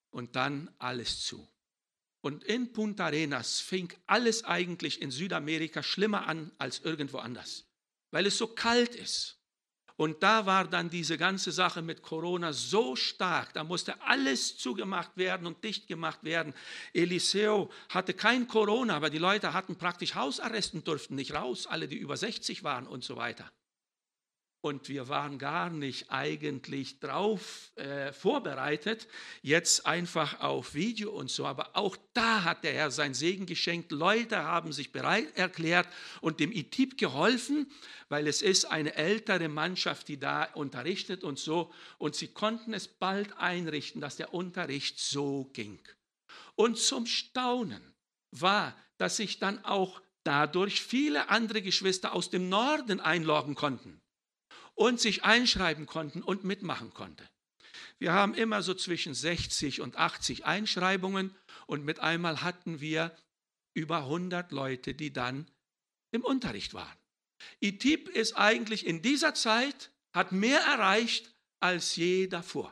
und dann alles zu. Und in Punta Arenas fing alles eigentlich in Südamerika schlimmer an als irgendwo anders, weil es so kalt ist. Und da war dann diese ganze Sache mit Corona so stark, da musste alles zugemacht werden und dicht gemacht werden. Eliseo hatte kein Corona, aber die Leute hatten praktisch Hausarrest und durften nicht raus, alle, die über 60 waren und so weiter. Und wir waren gar nicht eigentlich drauf vorbereitet, jetzt einfach auf Video und so. Aber auch da hat der Herr sein Segen geschenkt. Leute haben sich bereit erklärt und dem ITIP geholfen, weil es ist eine ältere Mannschaft, die da unterrichtet und so. Und sie konnten es bald einrichten, dass der Unterricht so ging. Und zum Staunen war, dass sich dann auch dadurch viele andere Geschwister aus dem Norden einloggen konnten und sich einschreiben konnten und mitmachen konnten. Wir haben immer so zwischen 60 und 80 Einschreibungen und mit einmal hatten wir über 100 Leute, die dann im Unterricht waren. ITIP ist eigentlich in dieser Zeit, hat mehr erreicht als je davor.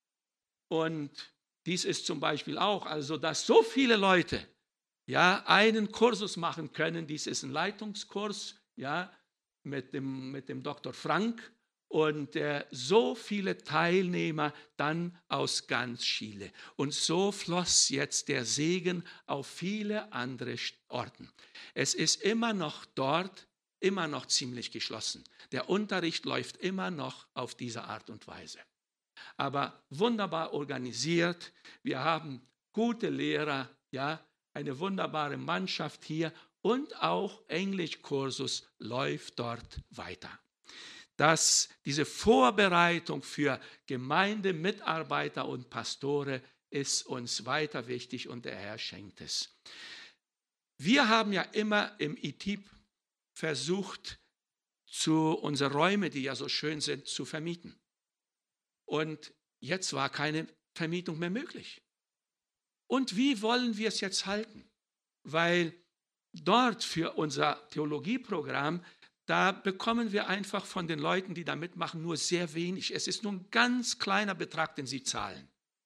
Und dies ist zum Beispiel auch, also dass so viele Leute einen Kursus machen können, dies ist ein Leitungskurs, mit dem Dr. Frank und so viele Teilnehmer dann aus ganz Chile. Und so floss jetzt der Segen auf viele andere Orten. Es ist immer noch dort, immer noch ziemlich geschlossen. Der Unterricht läuft immer noch auf diese Art und Weise. Aber wunderbar organisiert. Wir haben gute Lehrer, eine wunderbare Mannschaft hier. Und auch Englischkursus läuft dort weiter. Diese Vorbereitung für Gemeindemitarbeiter und Pastore ist uns weiter wichtig und der Herr schenkt es. Wir haben ja immer im ITIP versucht, unsere Räume, die ja so schön sind, zu vermieten. Und jetzt war keine Vermietung mehr möglich. Und wie wollen wir es jetzt halten? Weil dort für unser Theologieprogramm, da bekommen wir einfach von den Leuten, die da mitmachen, nur sehr wenig. Es ist nur ein ganz kleiner Betrag, den sie zahlen.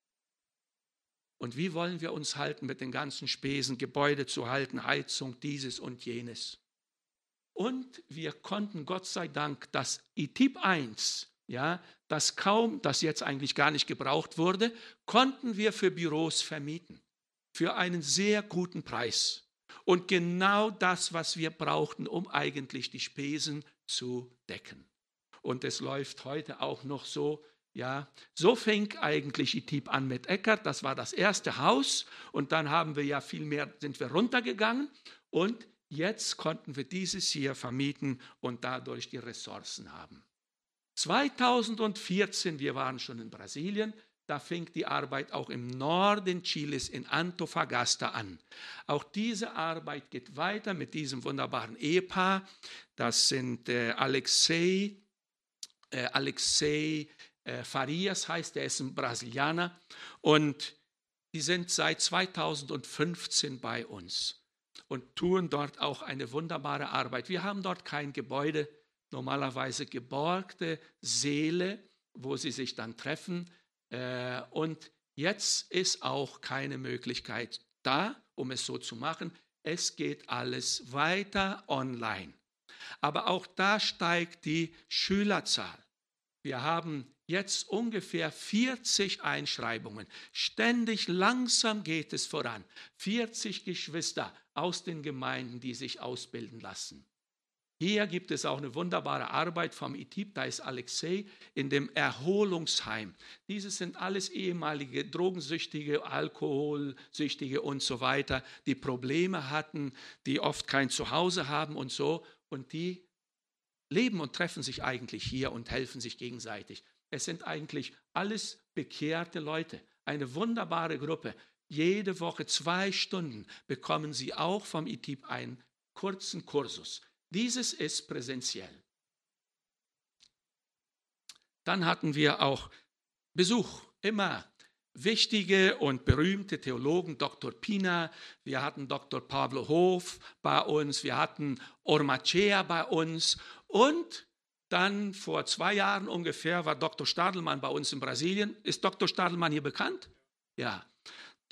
Und wie wollen wir uns halten mit den ganzen Spesen, Gebäude zu halten, Heizung, dieses und jenes? Und wir konnten Gott sei Dank das ITIP 1, das jetzt eigentlich gar nicht gebraucht wurde, konnten wir für Büros vermieten. Für einen sehr guten Preis. Und genau das, was wir brauchten, um eigentlich die Spesen zu decken. Und es läuft heute auch noch so, so fing eigentlich ITIP an mit Eckert. Das war das erste Haus und dann sind wir runtergegangen und jetzt konnten wir dieses hier vermieten und dadurch die Ressourcen haben. 2014, wir waren schon in Brasilien, da fing die Arbeit auch im Norden Chiles in Antofagasta an. Auch diese Arbeit geht weiter mit diesem wunderbaren Ehepaar. Das sind Alexei Farias heißt, der ist ein Brasilianer. Und die sind seit 2015 bei uns und tun dort auch eine wunderbare Arbeit. Wir haben dort kein Gebäude, normalerweise geborgte Säle, wo sie sich dann treffen. Und jetzt ist auch keine Möglichkeit da, um es so zu machen. Es geht alles weiter online. Aber auch da steigt die Schülerzahl. Wir haben jetzt ungefähr 40 Einschreibungen. Ständig, langsam geht es voran. 40 Geschwister aus den Gemeinden, die sich ausbilden lassen. Hier gibt es auch eine wunderbare Arbeit vom ITIP, da ist Alexei in dem Erholungsheim. Dieses sind alles ehemalige Drogensüchtige, Alkoholsüchtige und so weiter, die Probleme hatten, die oft kein Zuhause haben und so. Und die leben und treffen sich eigentlich hier und helfen sich gegenseitig. Es sind eigentlich alles bekehrte Leute, eine wunderbare Gruppe. Jede Woche 2 Stunden bekommen sie auch vom ITIP einen kurzen Kursus. Dieses ist präsentiell. Dann hatten wir auch Besuch, immer wichtige und berühmte Theologen, Dr. Pina, wir hatten Dr. Pablo Hof bei uns, wir hatten Ormachea bei uns und dann vor 2 Jahren ungefähr war Dr. Stadelmann bei uns in Brasilien. Ist Dr. Stadelmann hier bekannt? Ja,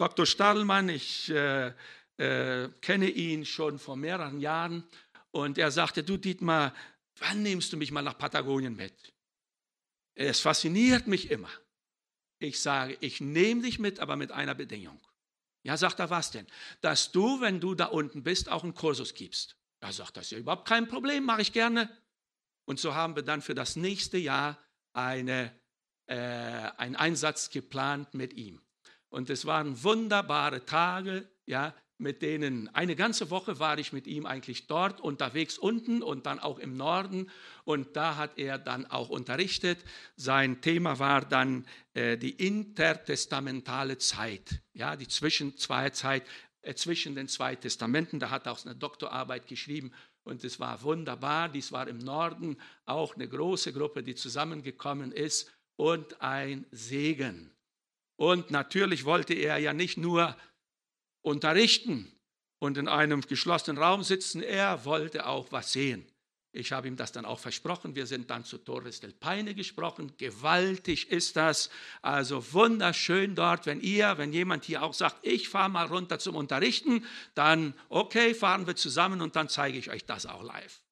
Dr. Stadelmann, ich kenne ihn schon vor mehreren Jahren und er sagte, du Dietmar, wann nimmst du mich mal nach Patagonien mit? Es fasziniert mich immer. Ich sage, ich nehme dich mit, aber mit einer Bedingung. Ja, sagt er, was denn? Dass du, wenn du da unten bist, auch einen Kursus gibst. Ja, sagt das ist ja überhaupt kein Problem, mache ich gerne. Und so haben wir dann für das nächste Jahr einen Einsatz geplant mit ihm. Und es waren wunderbare Tage, ja, mit denen eine ganze Woche war ich mit ihm eigentlich dort unterwegs unten und dann auch im Norden. Und da hat er dann auch unterrichtet. Sein Thema war dann die intertestamentale Zeit, ja, die zwischen den zwei Testamenten. Da hat er auch eine Doktorarbeit geschrieben. Und es war wunderbar. Dies war im Norden auch eine große Gruppe, die zusammengekommen ist und ein Segen. Und natürlich wollte er ja nicht nur unterrichten und in einem geschlossenen Raum sitzen, er wollte auch was sehen. Ich habe ihm das dann auch versprochen. Wir sind dann zu Torres del Paine gesprochen. Gewaltig ist das. Also wunderschön dort. Wenn jemand hier auch sagt, ich fahre mal runter zum Unterrichten, dann okay, fahren wir zusammen und dann zeige ich euch das auch live.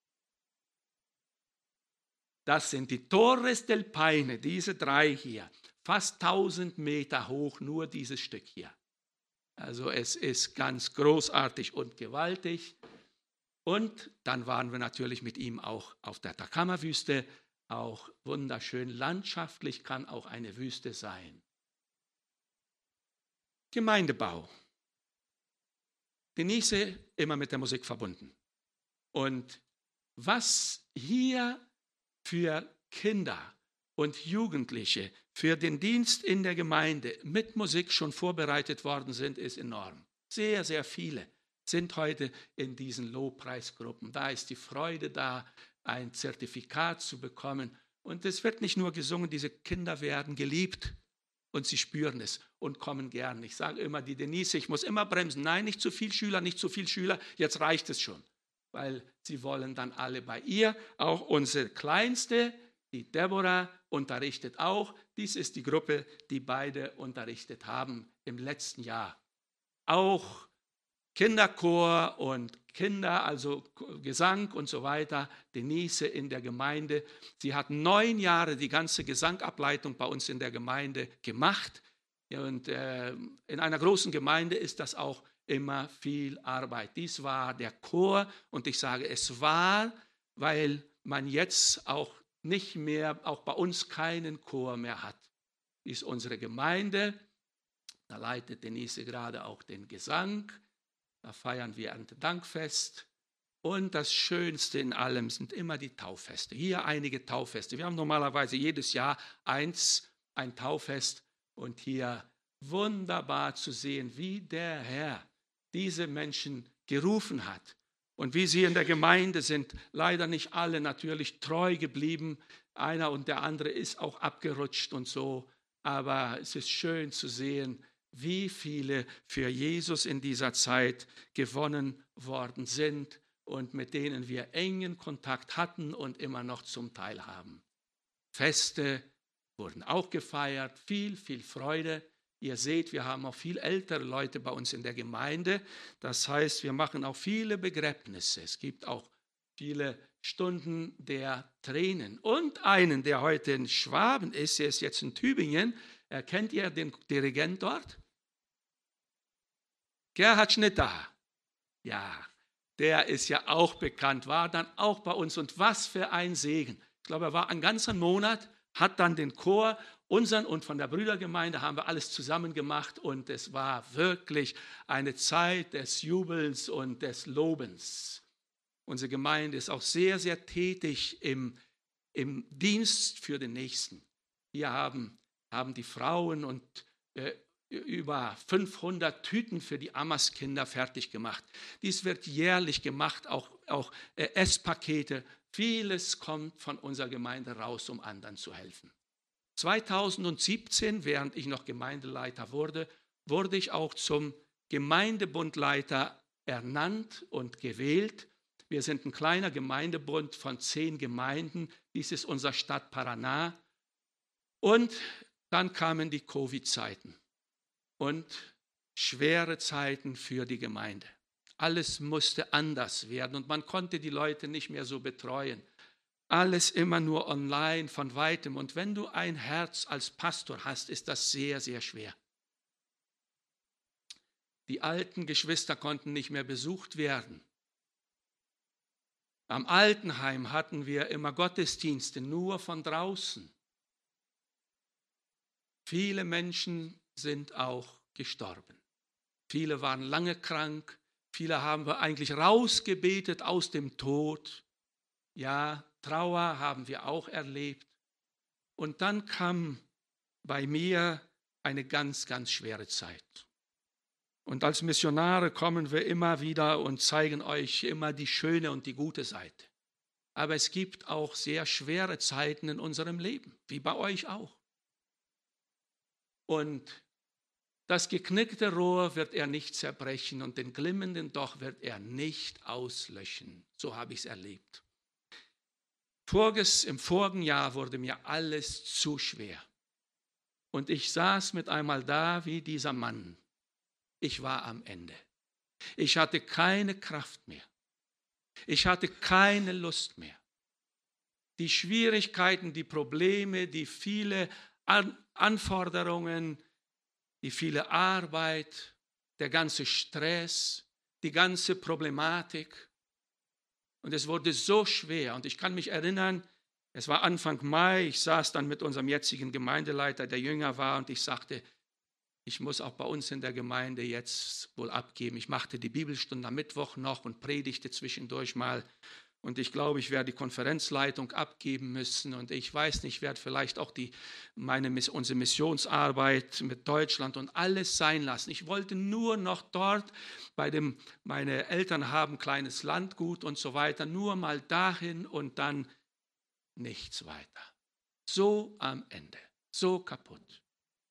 Das sind die Torres del Paine, diese drei hier. Fast 1000 Meter hoch, nur dieses Stück hier. Also es ist ganz großartig und gewaltig. Und dann waren wir natürlich mit ihm auch auf der Atacama-Wüste, auch wunderschön landschaftlich, kann auch eine Wüste sein. Gemeindebau. Denise immer mit der Musik verbunden. Und was hier für Kinder und Jugendliche für den Dienst in der Gemeinde mit Musik schon vorbereitet worden sind, ist enorm. Sehr, sehr viele sind heute in diesen Lobpreisgruppen. Da ist die Freude da, ein Zertifikat zu bekommen. Und es wird nicht nur gesungen, diese Kinder werden geliebt und sie spüren es und kommen gern. Ich sage immer, die Denise, ich muss immer bremsen. Nein, nicht zu viel Schüler, nicht zu viel Schüler, jetzt reicht es schon. Weil sie wollen dann alle bei ihr. Auch unsere Kleinste, die Deborah, unterrichtet auch. Dies ist die Gruppe, die beide unterrichtet haben im letzten Jahr. Auch Kinderchor und Kinder, also Gesang und so weiter. Denise in der Gemeinde. Sie hat 9 Jahre die ganze Gesangableitung bei uns in der Gemeinde gemacht. Und in einer großen Gemeinde ist das auch immer viel Arbeit. Dies war der Chor und ich sage, es war, weil man jetzt auch nicht mehr, auch bei uns keinen Chor mehr hat. Dies ist unsere Gemeinde, da leitet Denise gerade auch den Gesang, da feiern wir Erntedankfest und das Schönste in allem sind immer die Tauffeste. Hier einige Tauffeste. Wir haben normalerweise jedes Jahr ein Tauffest und hier wunderbar zu sehen, wie der Herr diese Menschen gerufen hat. Und wie sie in der Gemeinde sind, leider nicht alle natürlich treu geblieben. Einer und der andere ist auch abgerutscht und so. Aber es ist schön zu sehen, wie viele für Jesus in dieser Zeit gewonnen worden sind und mit denen wir engen Kontakt hatten und immer noch zum Teil haben. Feste wurden auch gefeiert, viel, viel Freude. Ihr seht, wir haben auch viel ältere Leute bei uns in der Gemeinde. Das heißt, wir machen auch viele Begräbnisse. Es gibt auch viele Stunden der Tränen. Und einen, der heute in Schwaben ist, er ist jetzt in Tübingen. Kennt ihr den Dirigent dort? Gerhard Schnitter. Ja, der ist ja auch bekannt, war dann auch bei uns. Und was für ein Segen. Ich glaube, er war einen ganzen Monat, hat dann den Chor unseren und von der Brüdergemeinde haben wir alles zusammen gemacht und es war wirklich eine Zeit des Jubels und des Lobens. Unsere Gemeinde ist auch sehr, sehr tätig im Dienst für den Nächsten. Hier haben die Frauen und über 500 Tüten für die Ammerskinder fertig gemacht. Dies wird jährlich gemacht, auch Esspakete. Vieles kommt von unserer Gemeinde raus, um anderen zu helfen. 2017, während ich noch Gemeindeleiter wurde, wurde ich auch zum Gemeindebundleiter ernannt und gewählt. Wir sind ein kleiner Gemeindebund von 10 Gemeinden. Dies ist unsere Stadt Paraná. Und dann kamen die Covid-Zeiten. Und schwere Zeiten für die Gemeinde. Alles musste anders werden und man konnte die Leute nicht mehr so betreuen. Alles immer nur online von weitem. Und wenn du ein Herz als Pastor hast, ist das sehr, sehr schwer. Die alten Geschwister konnten nicht mehr besucht werden. Am Altenheim hatten wir immer Gottesdienste nur von draußen. Viele Menschen sind auch gestorben. Viele waren lange krank. Viele haben wir eigentlich rausgebetet aus dem Tod. Ja, Trauer haben wir auch erlebt. Und dann kam bei mir eine ganz, ganz schwere Zeit. Und als Missionare kommen wir immer wieder und zeigen euch immer die schöne und die gute Seite. Aber es gibt auch sehr schwere Zeiten in unserem Leben, wie bei euch auch. Und das geknickte Rohr wird er nicht zerbrechen und den glimmenden Docht wird er nicht auslöschen. So habe ich es erlebt. Im vorigen Jahr wurde mir alles zu schwer. Und ich saß mit einmal da wie dieser Mann. Ich war am Ende. Ich hatte keine Kraft mehr. Ich hatte keine Lust mehr. Die Schwierigkeiten, die Probleme, die viele Anforderungen, die viele Arbeit, der ganze Stress, die ganze Problematik. Und es wurde so schwer. Und ich kann mich erinnern, es war Anfang Mai, ich saß dann mit unserem jetzigen Gemeindeleiter, der jünger war, und ich sagte, ich muss auch bei uns in der Gemeinde jetzt wohl abgeben. Ich machte die Bibelstunde am Mittwoch noch und predigte zwischendurch mal. Und ich glaube, ich werde die Konferenzleitung abgeben müssen. Und ich weiß nicht, ich werde vielleicht auch unsere Missionsarbeit mit Deutschland und alles sein lassen. Ich wollte nur noch dort, meine Eltern haben ein kleines Landgut und so weiter, nur mal dahin und dann nichts weiter. So am Ende, so kaputt.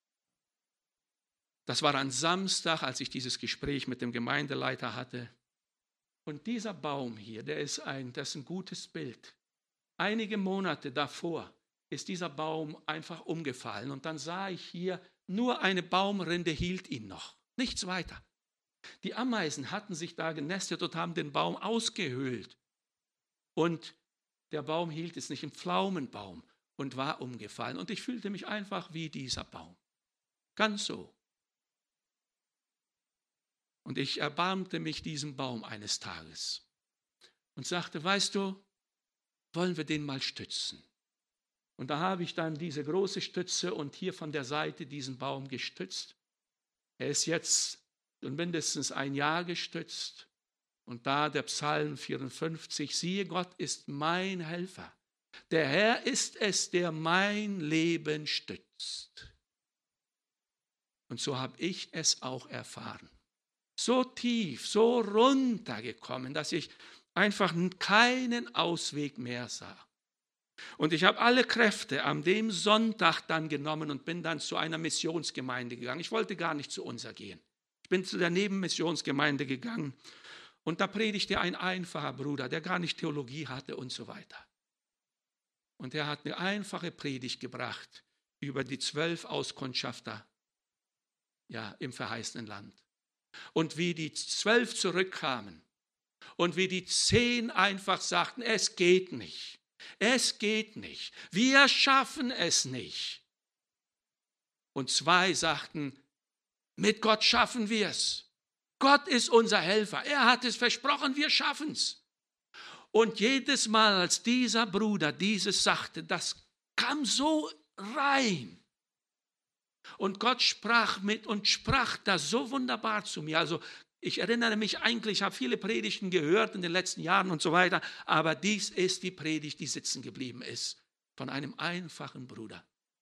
Das war ein Samstag, als ich dieses Gespräch mit dem Gemeindeleiter hatte. Und dieser Baum hier, das ist ein gutes Bild. Einige Monate davor ist dieser Baum einfach umgefallen. Und dann sah ich hier, nur eine Baumrinde hielt ihn noch. Nichts weiter. Die Ameisen hatten sich da genestet und haben den Baum ausgehöhlt. Und der Baum hielt es nicht, ein Pflaumenbaum, und war umgefallen. Und ich fühlte mich einfach wie dieser Baum. Ganz so. Und ich erbarmte mich diesem Baum eines Tages und sagte, weißt du, wollen wir den mal stützen? Und da habe ich dann diese große Stütze und hier von der Seite diesen Baum gestützt. Er ist jetzt schon mindestens ein Jahr gestützt. Und da der Psalm 54, siehe, Gott ist mein Helfer. Der Herr ist es, der mein Leben stützt. Und so habe ich es auch erfahren. So tief, so runtergekommen, dass ich einfach keinen Ausweg mehr sah. Und ich habe alle Kräfte an dem Sonntag dann genommen und bin dann zu einer Missionsgemeinde gegangen. Ich wollte gar nicht zu unser gehen. Ich bin zu der Nebenmissionsgemeinde gegangen und da predigte ein einfacher Bruder, der gar nicht Theologie hatte und so weiter. Und er hat eine einfache Predigt gebracht über die 12 Auskundschafter im verheißenen Land. Und wie die 12 zurückkamen und wie die 10 einfach sagten, es geht nicht, wir schaffen es nicht. Und 2 sagten, mit Gott schaffen wir es. Gott ist unser Helfer, er hat es versprochen, wir schaffen es. Und jedes Mal, als dieser Bruder dieses sagte, das kam so rein. Und Gott sprach mit und sprach das so wunderbar zu mir. Also ich erinnere mich eigentlich, ich habe viele Predigten gehört in den letzten Jahren und so weiter, aber dies ist die Predigt, die sitzen geblieben ist, von einem einfachen Bruder.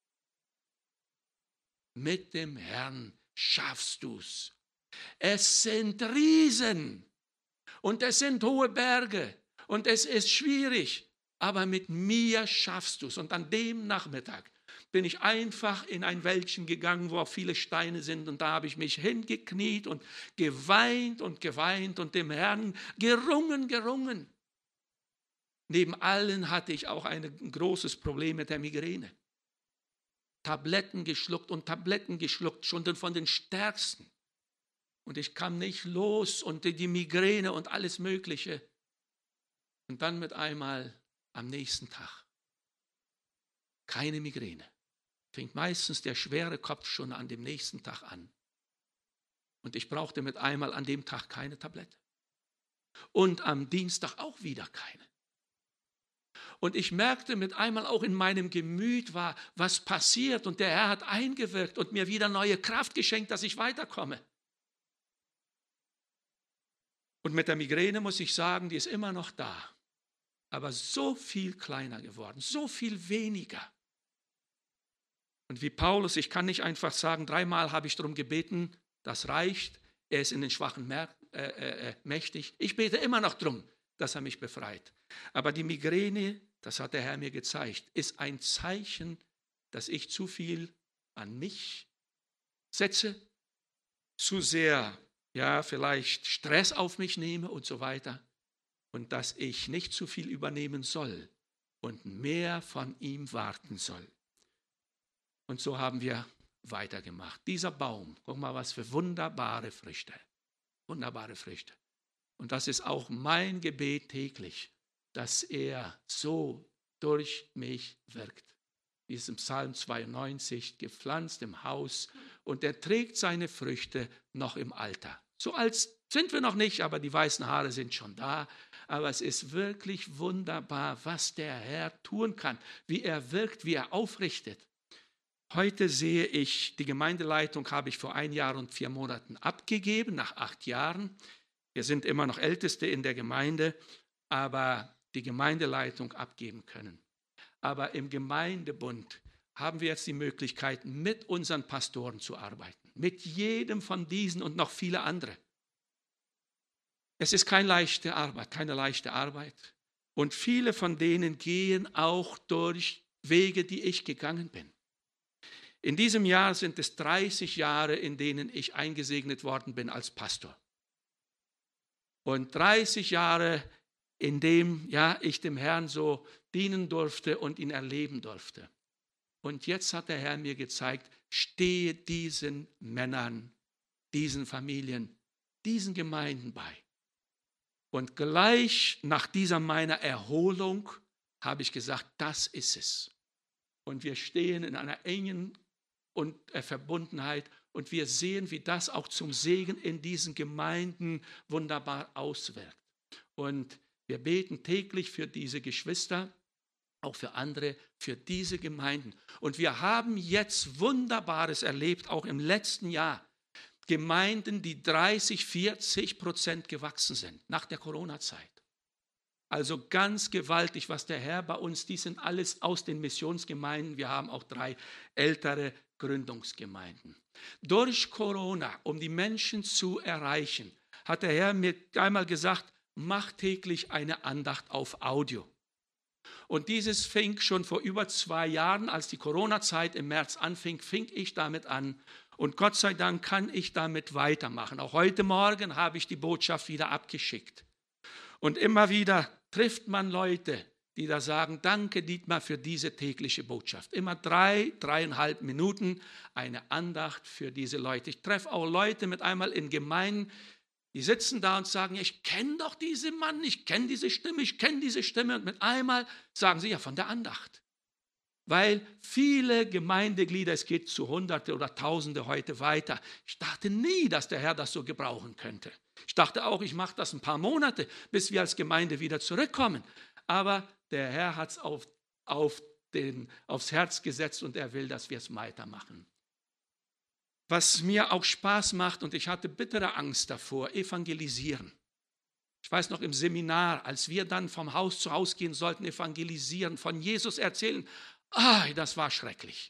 Mit dem Herrn schaffst du's. Es sind Riesen und es sind hohe Berge und es ist schwierig, aber mit mir schaffst du's. Und an dem Nachmittag bin ich einfach in ein Wäldchen gegangen, wo auch viele Steine sind. Und da habe ich mich hingekniet und geweint und dem Herrn gerungen. Neben allen hatte ich auch ein großes Problem mit der Migräne. Tabletten geschluckt, schon von den stärksten. Und ich kam nicht los und die Migräne und alles Mögliche. Und dann mit einmal am nächsten Tag keine Migräne. Fing meistens der schwere Kopf schon an dem nächsten Tag an. Und ich brauchte mit einmal an dem Tag keine Tablette. Und am Dienstag auch wieder keine. Und ich merkte mit einmal auch in meinem Gemüt war, was passiert. Und der Herr hat eingewirkt und mir wieder neue Kraft geschenkt, dass ich weiterkomme. Und mit der Migräne muss ich sagen, die ist immer noch da. Aber so viel kleiner geworden, so viel weniger. Und wie Paulus, ich kann nicht einfach sagen, 3-mal habe ich darum gebeten, das reicht. Er ist in den Schwachen mächtig. Ich bete immer noch darum, dass er mich befreit. Aber die Migräne, das hat der Herr mir gezeigt, ist ein Zeichen, dass ich zu viel an mich setze, zu sehr, ja, vielleicht Stress auf mich nehme und so weiter. Und dass ich nicht zu viel übernehmen soll und mehr von ihm warten soll. Und so haben wir weitergemacht. Dieser Baum, guck mal, was für wunderbare Früchte. Wunderbare Früchte. Und das ist auch mein Gebet täglich, dass er so durch mich wirkt. Wie es im Psalm 92, gepflanzt im Haus, und er trägt seine Früchte noch im Alter. So alt sind wir noch nicht, aber die weißen Haare sind schon da. Aber es ist wirklich wunderbar, was der Herr tun kann, wie er wirkt, wie er aufrichtet. Heute sehe ich, die Gemeindeleitung habe ich vor 1 Jahr und 4 Monaten abgegeben, nach 8 Jahren. Wir sind immer noch Älteste in der Gemeinde, aber die Gemeindeleitung abgeben können. Aber im Gemeindebund haben wir jetzt die Möglichkeit, mit unseren Pastoren zu arbeiten. Mit jedem von diesen und noch viele andere. Es ist keine leichte Arbeit. Und viele von denen gehen auch durch Wege, die ich gegangen bin. In diesem Jahr sind es 30 Jahre, in denen ich eingesegnet worden bin als Pastor. Und 30 Jahre, in denen ich dem Herrn so dienen durfte und ihn erleben durfte. Und jetzt hat der Herr mir gezeigt, stehe diesen Männern, diesen Familien, diesen Gemeinden bei. Und gleich nach dieser meiner Erholung habe ich gesagt, das ist es. Und wir stehen in einer engen Verbundenheit und wir sehen, wie das auch zum Segen in diesen Gemeinden wunderbar auswirkt. Und wir beten täglich für diese Geschwister, auch für andere, für diese Gemeinden. Und wir haben jetzt Wunderbares erlebt, auch im letzten Jahr. Gemeinden, die 30-40% gewachsen sind nach der Corona-Zeit. Also ganz gewaltig, was der Herr bei uns, die sind alles aus den Missionsgemeinden. Wir haben auch 3 ältere Gründungsgemeinden. Durch Corona, um die Menschen zu erreichen, hat der Herr mir einmal gesagt, mach täglich eine Andacht auf Audio. Und dieses fing schon vor über 2 Jahren, als die Corona-Zeit im März anfing, fing ich damit an. Und Gott sei Dank kann ich damit weitermachen. Auch heute Morgen habe ich die Botschaft wieder abgeschickt. Und immer wieder trifft man Leute, die da sagen, danke Dietmar für diese tägliche Botschaft. Immer 3,5 Minuten eine Andacht für diese Leute. Ich treffe auch Leute mit einmal in Gemeinden, die sitzen da und sagen, ja, ich kenne doch diesen Mann, ich kenne diese Stimme. Und mit einmal sagen sie, ja, von der Andacht. Weil viele Gemeindeglieder, es geht zu Hunderte oder Tausende heute weiter. Ich dachte nie, dass der Herr das so gebrauchen könnte. Ich dachte auch, ich mache das ein paar Monate, bis wir als Gemeinde wieder zurückkommen. Aber der Herr hat es aufs Herz gesetzt und er will, dass wir es weitermachen. Was mir auch Spaß macht, und ich hatte bittere Angst davor, evangelisieren. Ich weiß noch im Seminar, als wir dann vom Haus zu Haus gehen sollten, evangelisieren, von Jesus erzählen, das war schrecklich.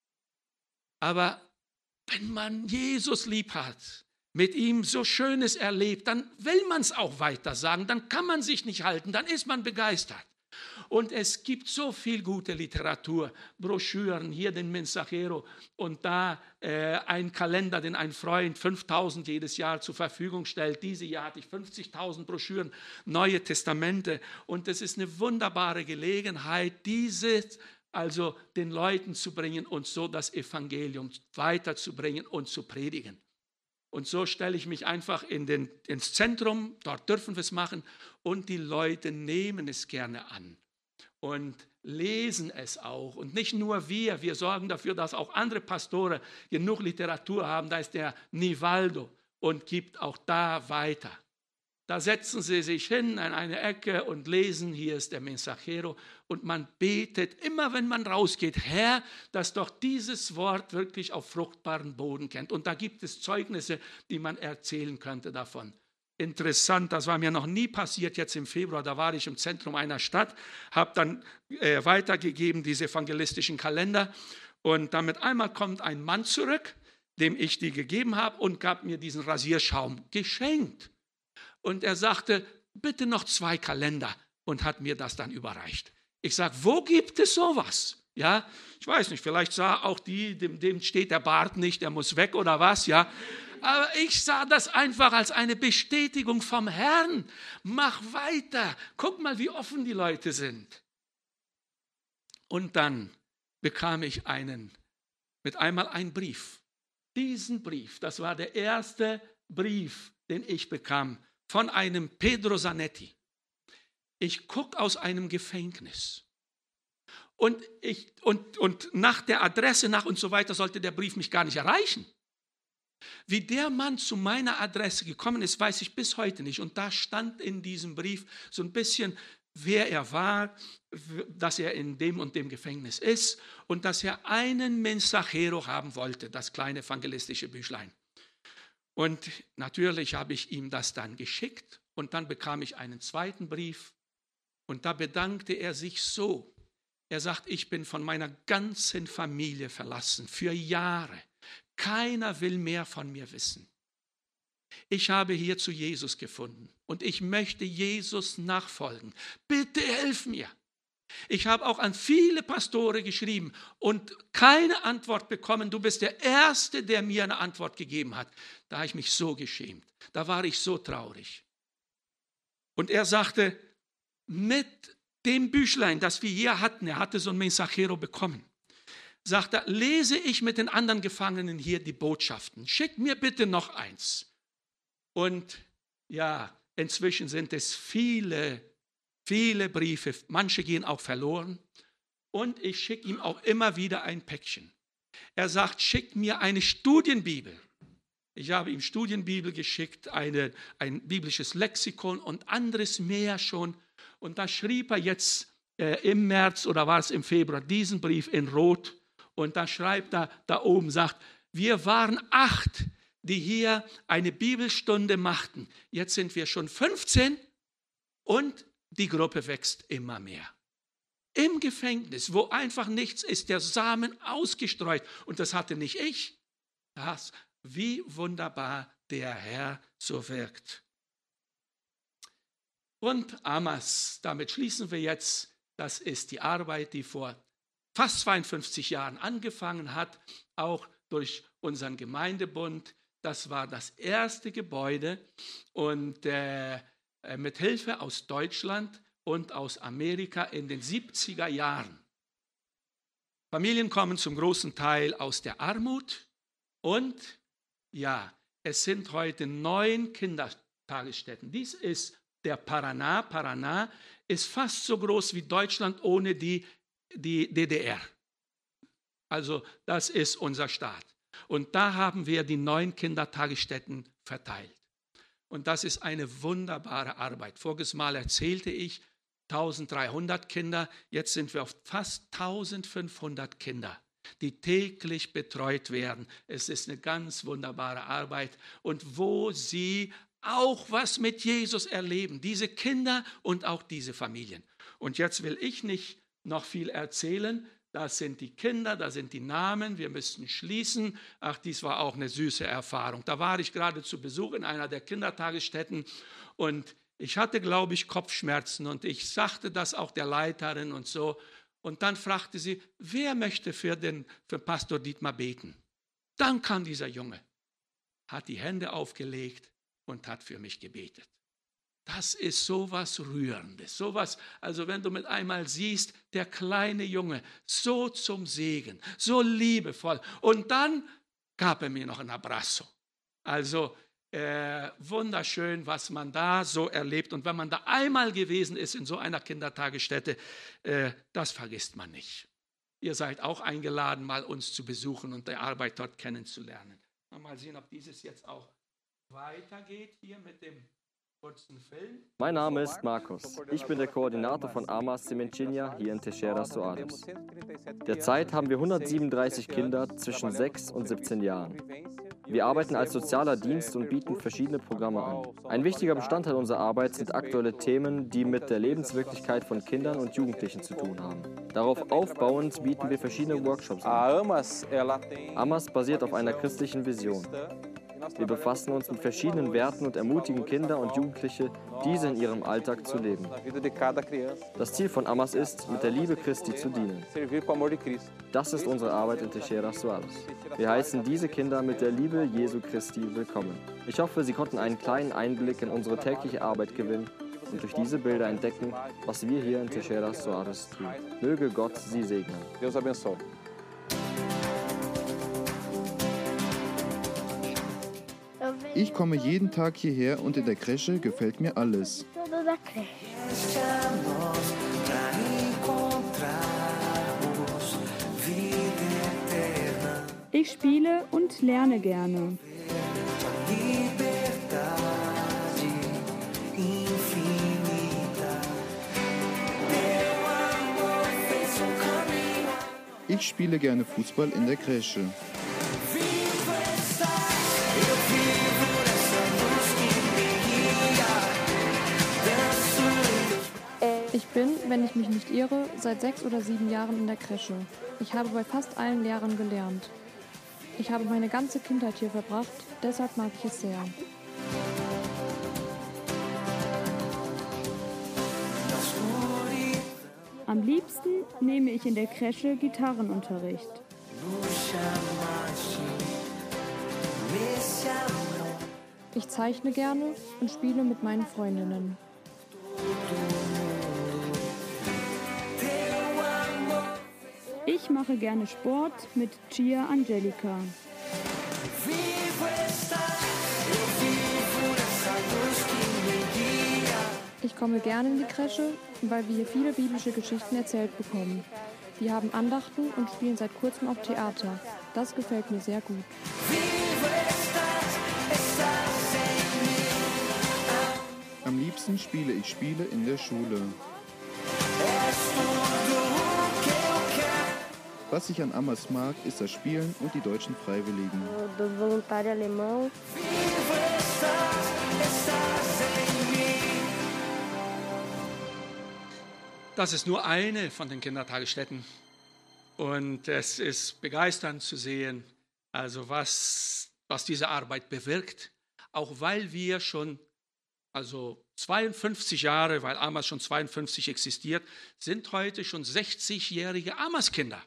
Aber wenn man Jesus lieb hat, mit ihm so Schönes erlebt, dann will man es auch weiter sagen, dann kann man sich nicht halten, dann ist man begeistert. Und es gibt so viel gute Literatur, Broschüren, hier den Mensajero und da ein Kalender, den ein Freund 5.000 jedes Jahr zur Verfügung stellt. Dieses Jahr hatte ich 50.000 Broschüren, Neue Testamente. Und es ist eine wunderbare Gelegenheit, dieses also den Leuten zu bringen und so das Evangelium weiterzubringen und zu predigen. Und so stelle ich mich einfach ins Zentrum, dort dürfen wir es machen und die Leute nehmen es gerne an und lesen es auch. Und nicht nur wir sorgen dafür, dass auch andere Pastoren genug Literatur haben. Da ist der Nivaldo und gibt auch da weiter. Da setzen sie sich hin an eine Ecke und lesen, hier ist der Mensajero. Und man betet immer, wenn man rausgeht, Herr, dass doch dieses Wort wirklich auf fruchtbaren Boden kennt. Und da gibt es Zeugnisse, die man erzählen könnte davon. Interessant, das war mir noch nie passiert jetzt im Februar. Da war ich im Zentrum einer Stadt, habe dann weitergegeben diese evangelistischen Kalender. Und dann mit einmal kommt ein Mann zurück, dem ich die gegeben habe und gab mir diesen Rasierschaum geschenkt. Und er sagte, bitte noch 2 Kalender und hat mir das dann überreicht. Ich sage, wo gibt es sowas? Ja, ich weiß nicht, vielleicht sah auch dem steht der Bart nicht, der muss weg oder was, ja. Aber ich sah das einfach als eine Bestätigung vom Herrn. Mach weiter, guck mal, wie offen die Leute sind. Und dann bekam ich mit einmal einen Brief. Diesen Brief, das war der erste Brief, den ich bekam von einem Pedro Zanetti. Ich gucke aus einem Gefängnis. Und nach der Adresse nach und so weiter sollte der Brief mich gar nicht erreichen. Wie der Mann zu meiner Adresse gekommen ist, weiß ich bis heute nicht. Und da stand in diesem Brief so ein bisschen, wer er war, dass er in dem und dem Gefängnis ist und dass er einen Mensajero haben wollte, das kleine evangelistische Büchlein. Und natürlich habe ich ihm das dann geschickt und dann bekam ich einen zweiten Brief und da bedankte er sich so. Er sagt, ich bin von meiner ganzen Familie verlassen, für Jahre. Keiner will mehr von mir wissen. Ich habe hier zu Jesus gefunden und ich möchte Jesus nachfolgen. Bitte helf mir. Ich habe auch an viele Pastoren geschrieben und keine Antwort bekommen. Du bist der Erste, der mir eine Antwort gegeben hat. Da habe ich mich so geschämt. Da war ich so traurig. Und er sagte, mit dem Büchlein, das wir hier hatten, er hatte so ein Mensajero bekommen, sagt er, lese ich mit den anderen Gefangenen hier die Botschaften. Schick mir bitte noch eins. Und ja, inzwischen sind es viele Briefe, manche gehen auch verloren. Und ich schicke ihm auch immer wieder ein Päckchen. Er sagt, schick mir eine Studienbibel. Ich habe ihm Studienbibel geschickt, ein biblisches Lexikon und anderes mehr schon. Und da schrieb er jetzt im März oder war es im Februar diesen Brief in Rot. Und da schreibt er da oben, sagt, wir waren 8, die hier eine Bibelstunde machten. Jetzt sind wir schon 15 und die Gruppe wächst immer mehr. Im Gefängnis, wo einfach nichts ist, der Samen ausgestreut. Und das hatte nicht ich. Wie wunderbar der Herr so wirkt. Und Amas, damit schließen wir jetzt. Das ist die Arbeit, die vor fast 52 Jahren angefangen hat, auch durch unseren Gemeindebund. Das war das erste Gebäude und mit Hilfe aus Deutschland und aus Amerika in den 70er Jahren. Familien kommen zum großen Teil aus der Armut und ja, es sind heute 9 Kindertagesstätten. Dies ist der Paraná. Paraná ist fast so groß wie Deutschland ohne die DDR. Also das ist unser Staat. Und da haben wir die 9 Kindertagesstätten verteilt. Und das ist eine wunderbare Arbeit. Voriges Mal erzählte ich 1300 Kinder, jetzt sind wir auf fast 1500 Kinder, die täglich betreut werden. Es ist eine ganz wunderbare Arbeit und wo sie auch was mit Jesus erleben, diese Kinder und auch diese Familien. Und jetzt will ich nicht noch viel erzählen. Das sind die Kinder, da sind die Namen, wir müssten schließen. Ach, dies war auch eine süße Erfahrung. Da war ich gerade zu Besuch in einer der Kindertagesstätten und ich hatte, glaube ich, Kopfschmerzen und ich sagte das auch der Leiterin und so. Und dann fragte sie, wer möchte für Pastor Dietmar beten? Dann kam dieser Junge, hat die Hände aufgelegt und hat für mich gebetet. Das ist sowas Rührendes, sowas, also wenn du mit einmal siehst, der kleine Junge, so zum Segen, so liebevoll. Und dann gab er mir noch ein Abrazo. Also wunderschön, was man da so erlebt. Und wenn man da einmal gewesen ist in so einer Kindertagesstätte, das vergisst man nicht. Ihr seid auch eingeladen, mal uns zu besuchen und die Arbeit dort kennenzulernen. Mal sehen, ob dieses jetzt auch weitergeht hier mit dem kurzen Film. Mein Name ist Markus. Ich bin der Koordinator von Amas Sementinha hier in Teixeira Soares. Derzeit haben wir 137 Kinder zwischen 6 und 17 Jahren. Wir arbeiten als sozialer Dienst und bieten verschiedene Programme an. Ein wichtiger Bestandteil unserer Arbeit sind aktuelle Themen, die mit der Lebenswirklichkeit von Kindern und Jugendlichen zu tun haben. Darauf aufbauend bieten wir verschiedene Workshops an. Amas basiert auf einer christlichen Vision. Wir befassen uns mit verschiedenen Werten und ermutigen Kinder und Jugendliche, diese in ihrem Alltag zu leben. Das Ziel von Amas ist, mit der Liebe Christi zu dienen. Das ist unsere Arbeit in Teixeira Soares. Wir heißen diese Kinder mit der Liebe Jesu Christi willkommen. Ich hoffe, Sie konnten einen kleinen Einblick in unsere tägliche Arbeit gewinnen und durch diese Bilder entdecken, was wir hier in Teixeira Soares tun. Möge Gott Sie segnen. Deus abençoe. Ich komme jeden Tag hierher und in der Creche gefällt mir alles. Tudo da creche. Ich spiele und lerne gerne. Ich spiele gerne Fußball in der Creche. Ich bin, wenn ich mich nicht irre, seit 6 oder 7 Jahren in der Creche. Ich habe bei fast allen Lehrern gelernt. Ich habe meine ganze Kindheit hier verbracht, deshalb mag ich es sehr. Am liebsten nehme ich in der Creche Gitarrenunterricht. Ich zeichne gerne und spiele mit meinen Freundinnen. Ich mache gerne Sport mit Gia Angelica. Ich komme gerne in die Creche, weil wir hier viele biblische Geschichten erzählt bekommen. Wir haben Andachten und spielen seit kurzem auch Theater. Das gefällt mir sehr gut. Am liebsten spiele ich Spiele in der Schule. Was ich an Amas mag, ist das Spielen und die deutschen Freiwilligen. Do voluntário alemão. Das ist nur eine von den Kindertagesstätten. Und es ist begeisternd zu sehen, also was diese Arbeit bewirkt. Auch weil wir schon, also 52 Jahre, weil Amas schon 52 existiert, sind heute schon 60-jährige Amas-Kinder.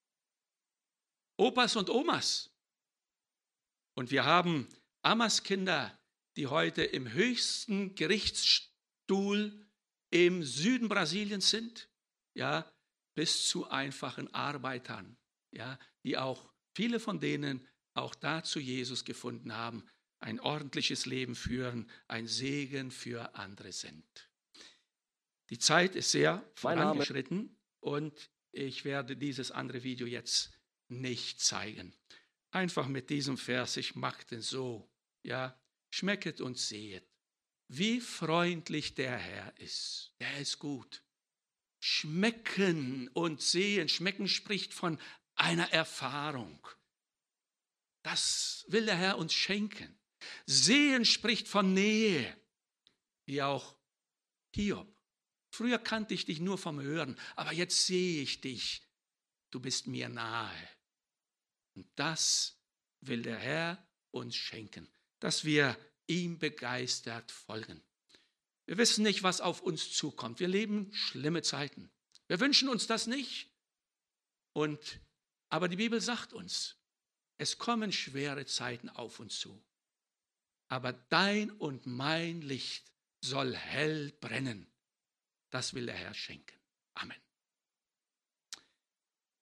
Opas und Omas. Und wir haben Amas-Kinder, die heute im höchsten Gerichtsstuhl im Süden Brasiliens sind, ja, bis zu einfachen Arbeitern, ja, die auch, viele von denen auch da zu Jesus gefunden haben, ein ordentliches Leben führen, ein Segen für andere sind. Die Zeit ist sehr vorangeschritten und ich werde dieses andere Video jetzt nicht zeigen. Einfach mit diesem Vers, ich machte so, ja, schmecket und sehet, wie freundlich der Herr ist. Der ist gut. Schmecken und sehen, schmecken spricht von einer Erfahrung. Das will der Herr uns schenken. Sehen spricht von Nähe, wie auch Hiob. Früher kannte ich dich nur vom Hören, aber jetzt sehe ich dich. Du bist mir nahe. Und das will der Herr uns schenken, dass wir ihm begeistert folgen. Wir wissen nicht, was auf uns zukommt. Wir leben schlimme Zeiten. Wir wünschen uns das nicht. Aber die Bibel sagt uns, es kommen schwere Zeiten auf uns zu. Aber dein und mein Licht soll hell brennen. Das will der Herr schenken. Amen.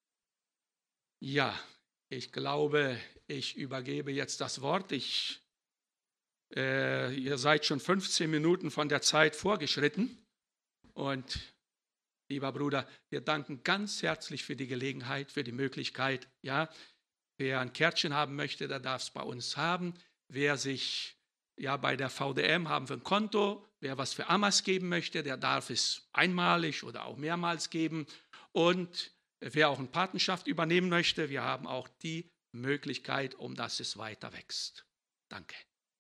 Ja, ich glaube, ich übergebe jetzt das Wort. Ich Ihr seid schon 15 Minuten von der Zeit vorgeschritten. Und lieber Bruder, wir danken ganz herzlich für die Gelegenheit, für die Möglichkeit. Ja, wer ein Kärtchen haben möchte, der darf es bei uns haben. Wer sich bei der VDM haben wir ein Konto. Wer was für Amas geben möchte, der darf es einmalig oder auch mehrmals geben. Und wer auch eine Patenschaft übernehmen möchte, wir haben auch die Möglichkeit, um dass es weiter wächst. Danke.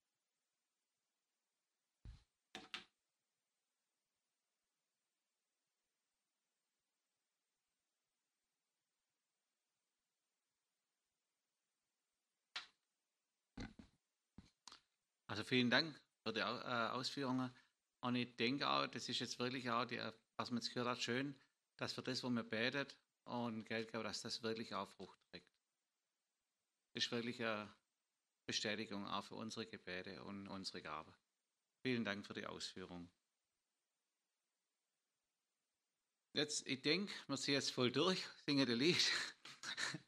Also vielen Dank für die Ausführungen. Und ich denke auch, das ist jetzt wirklich auch, was man jetzt gehört hat, schön, dass für das, wo man betet und Geld gibt, dass das wirklich auch Frucht trägt. Das ist wirklich eine Bestätigung auch für unsere Gebete und unsere Gabe. Vielen Dank für die Ausführung. Jetzt, ich denke, wir sind jetzt voll durch, singen das Lied.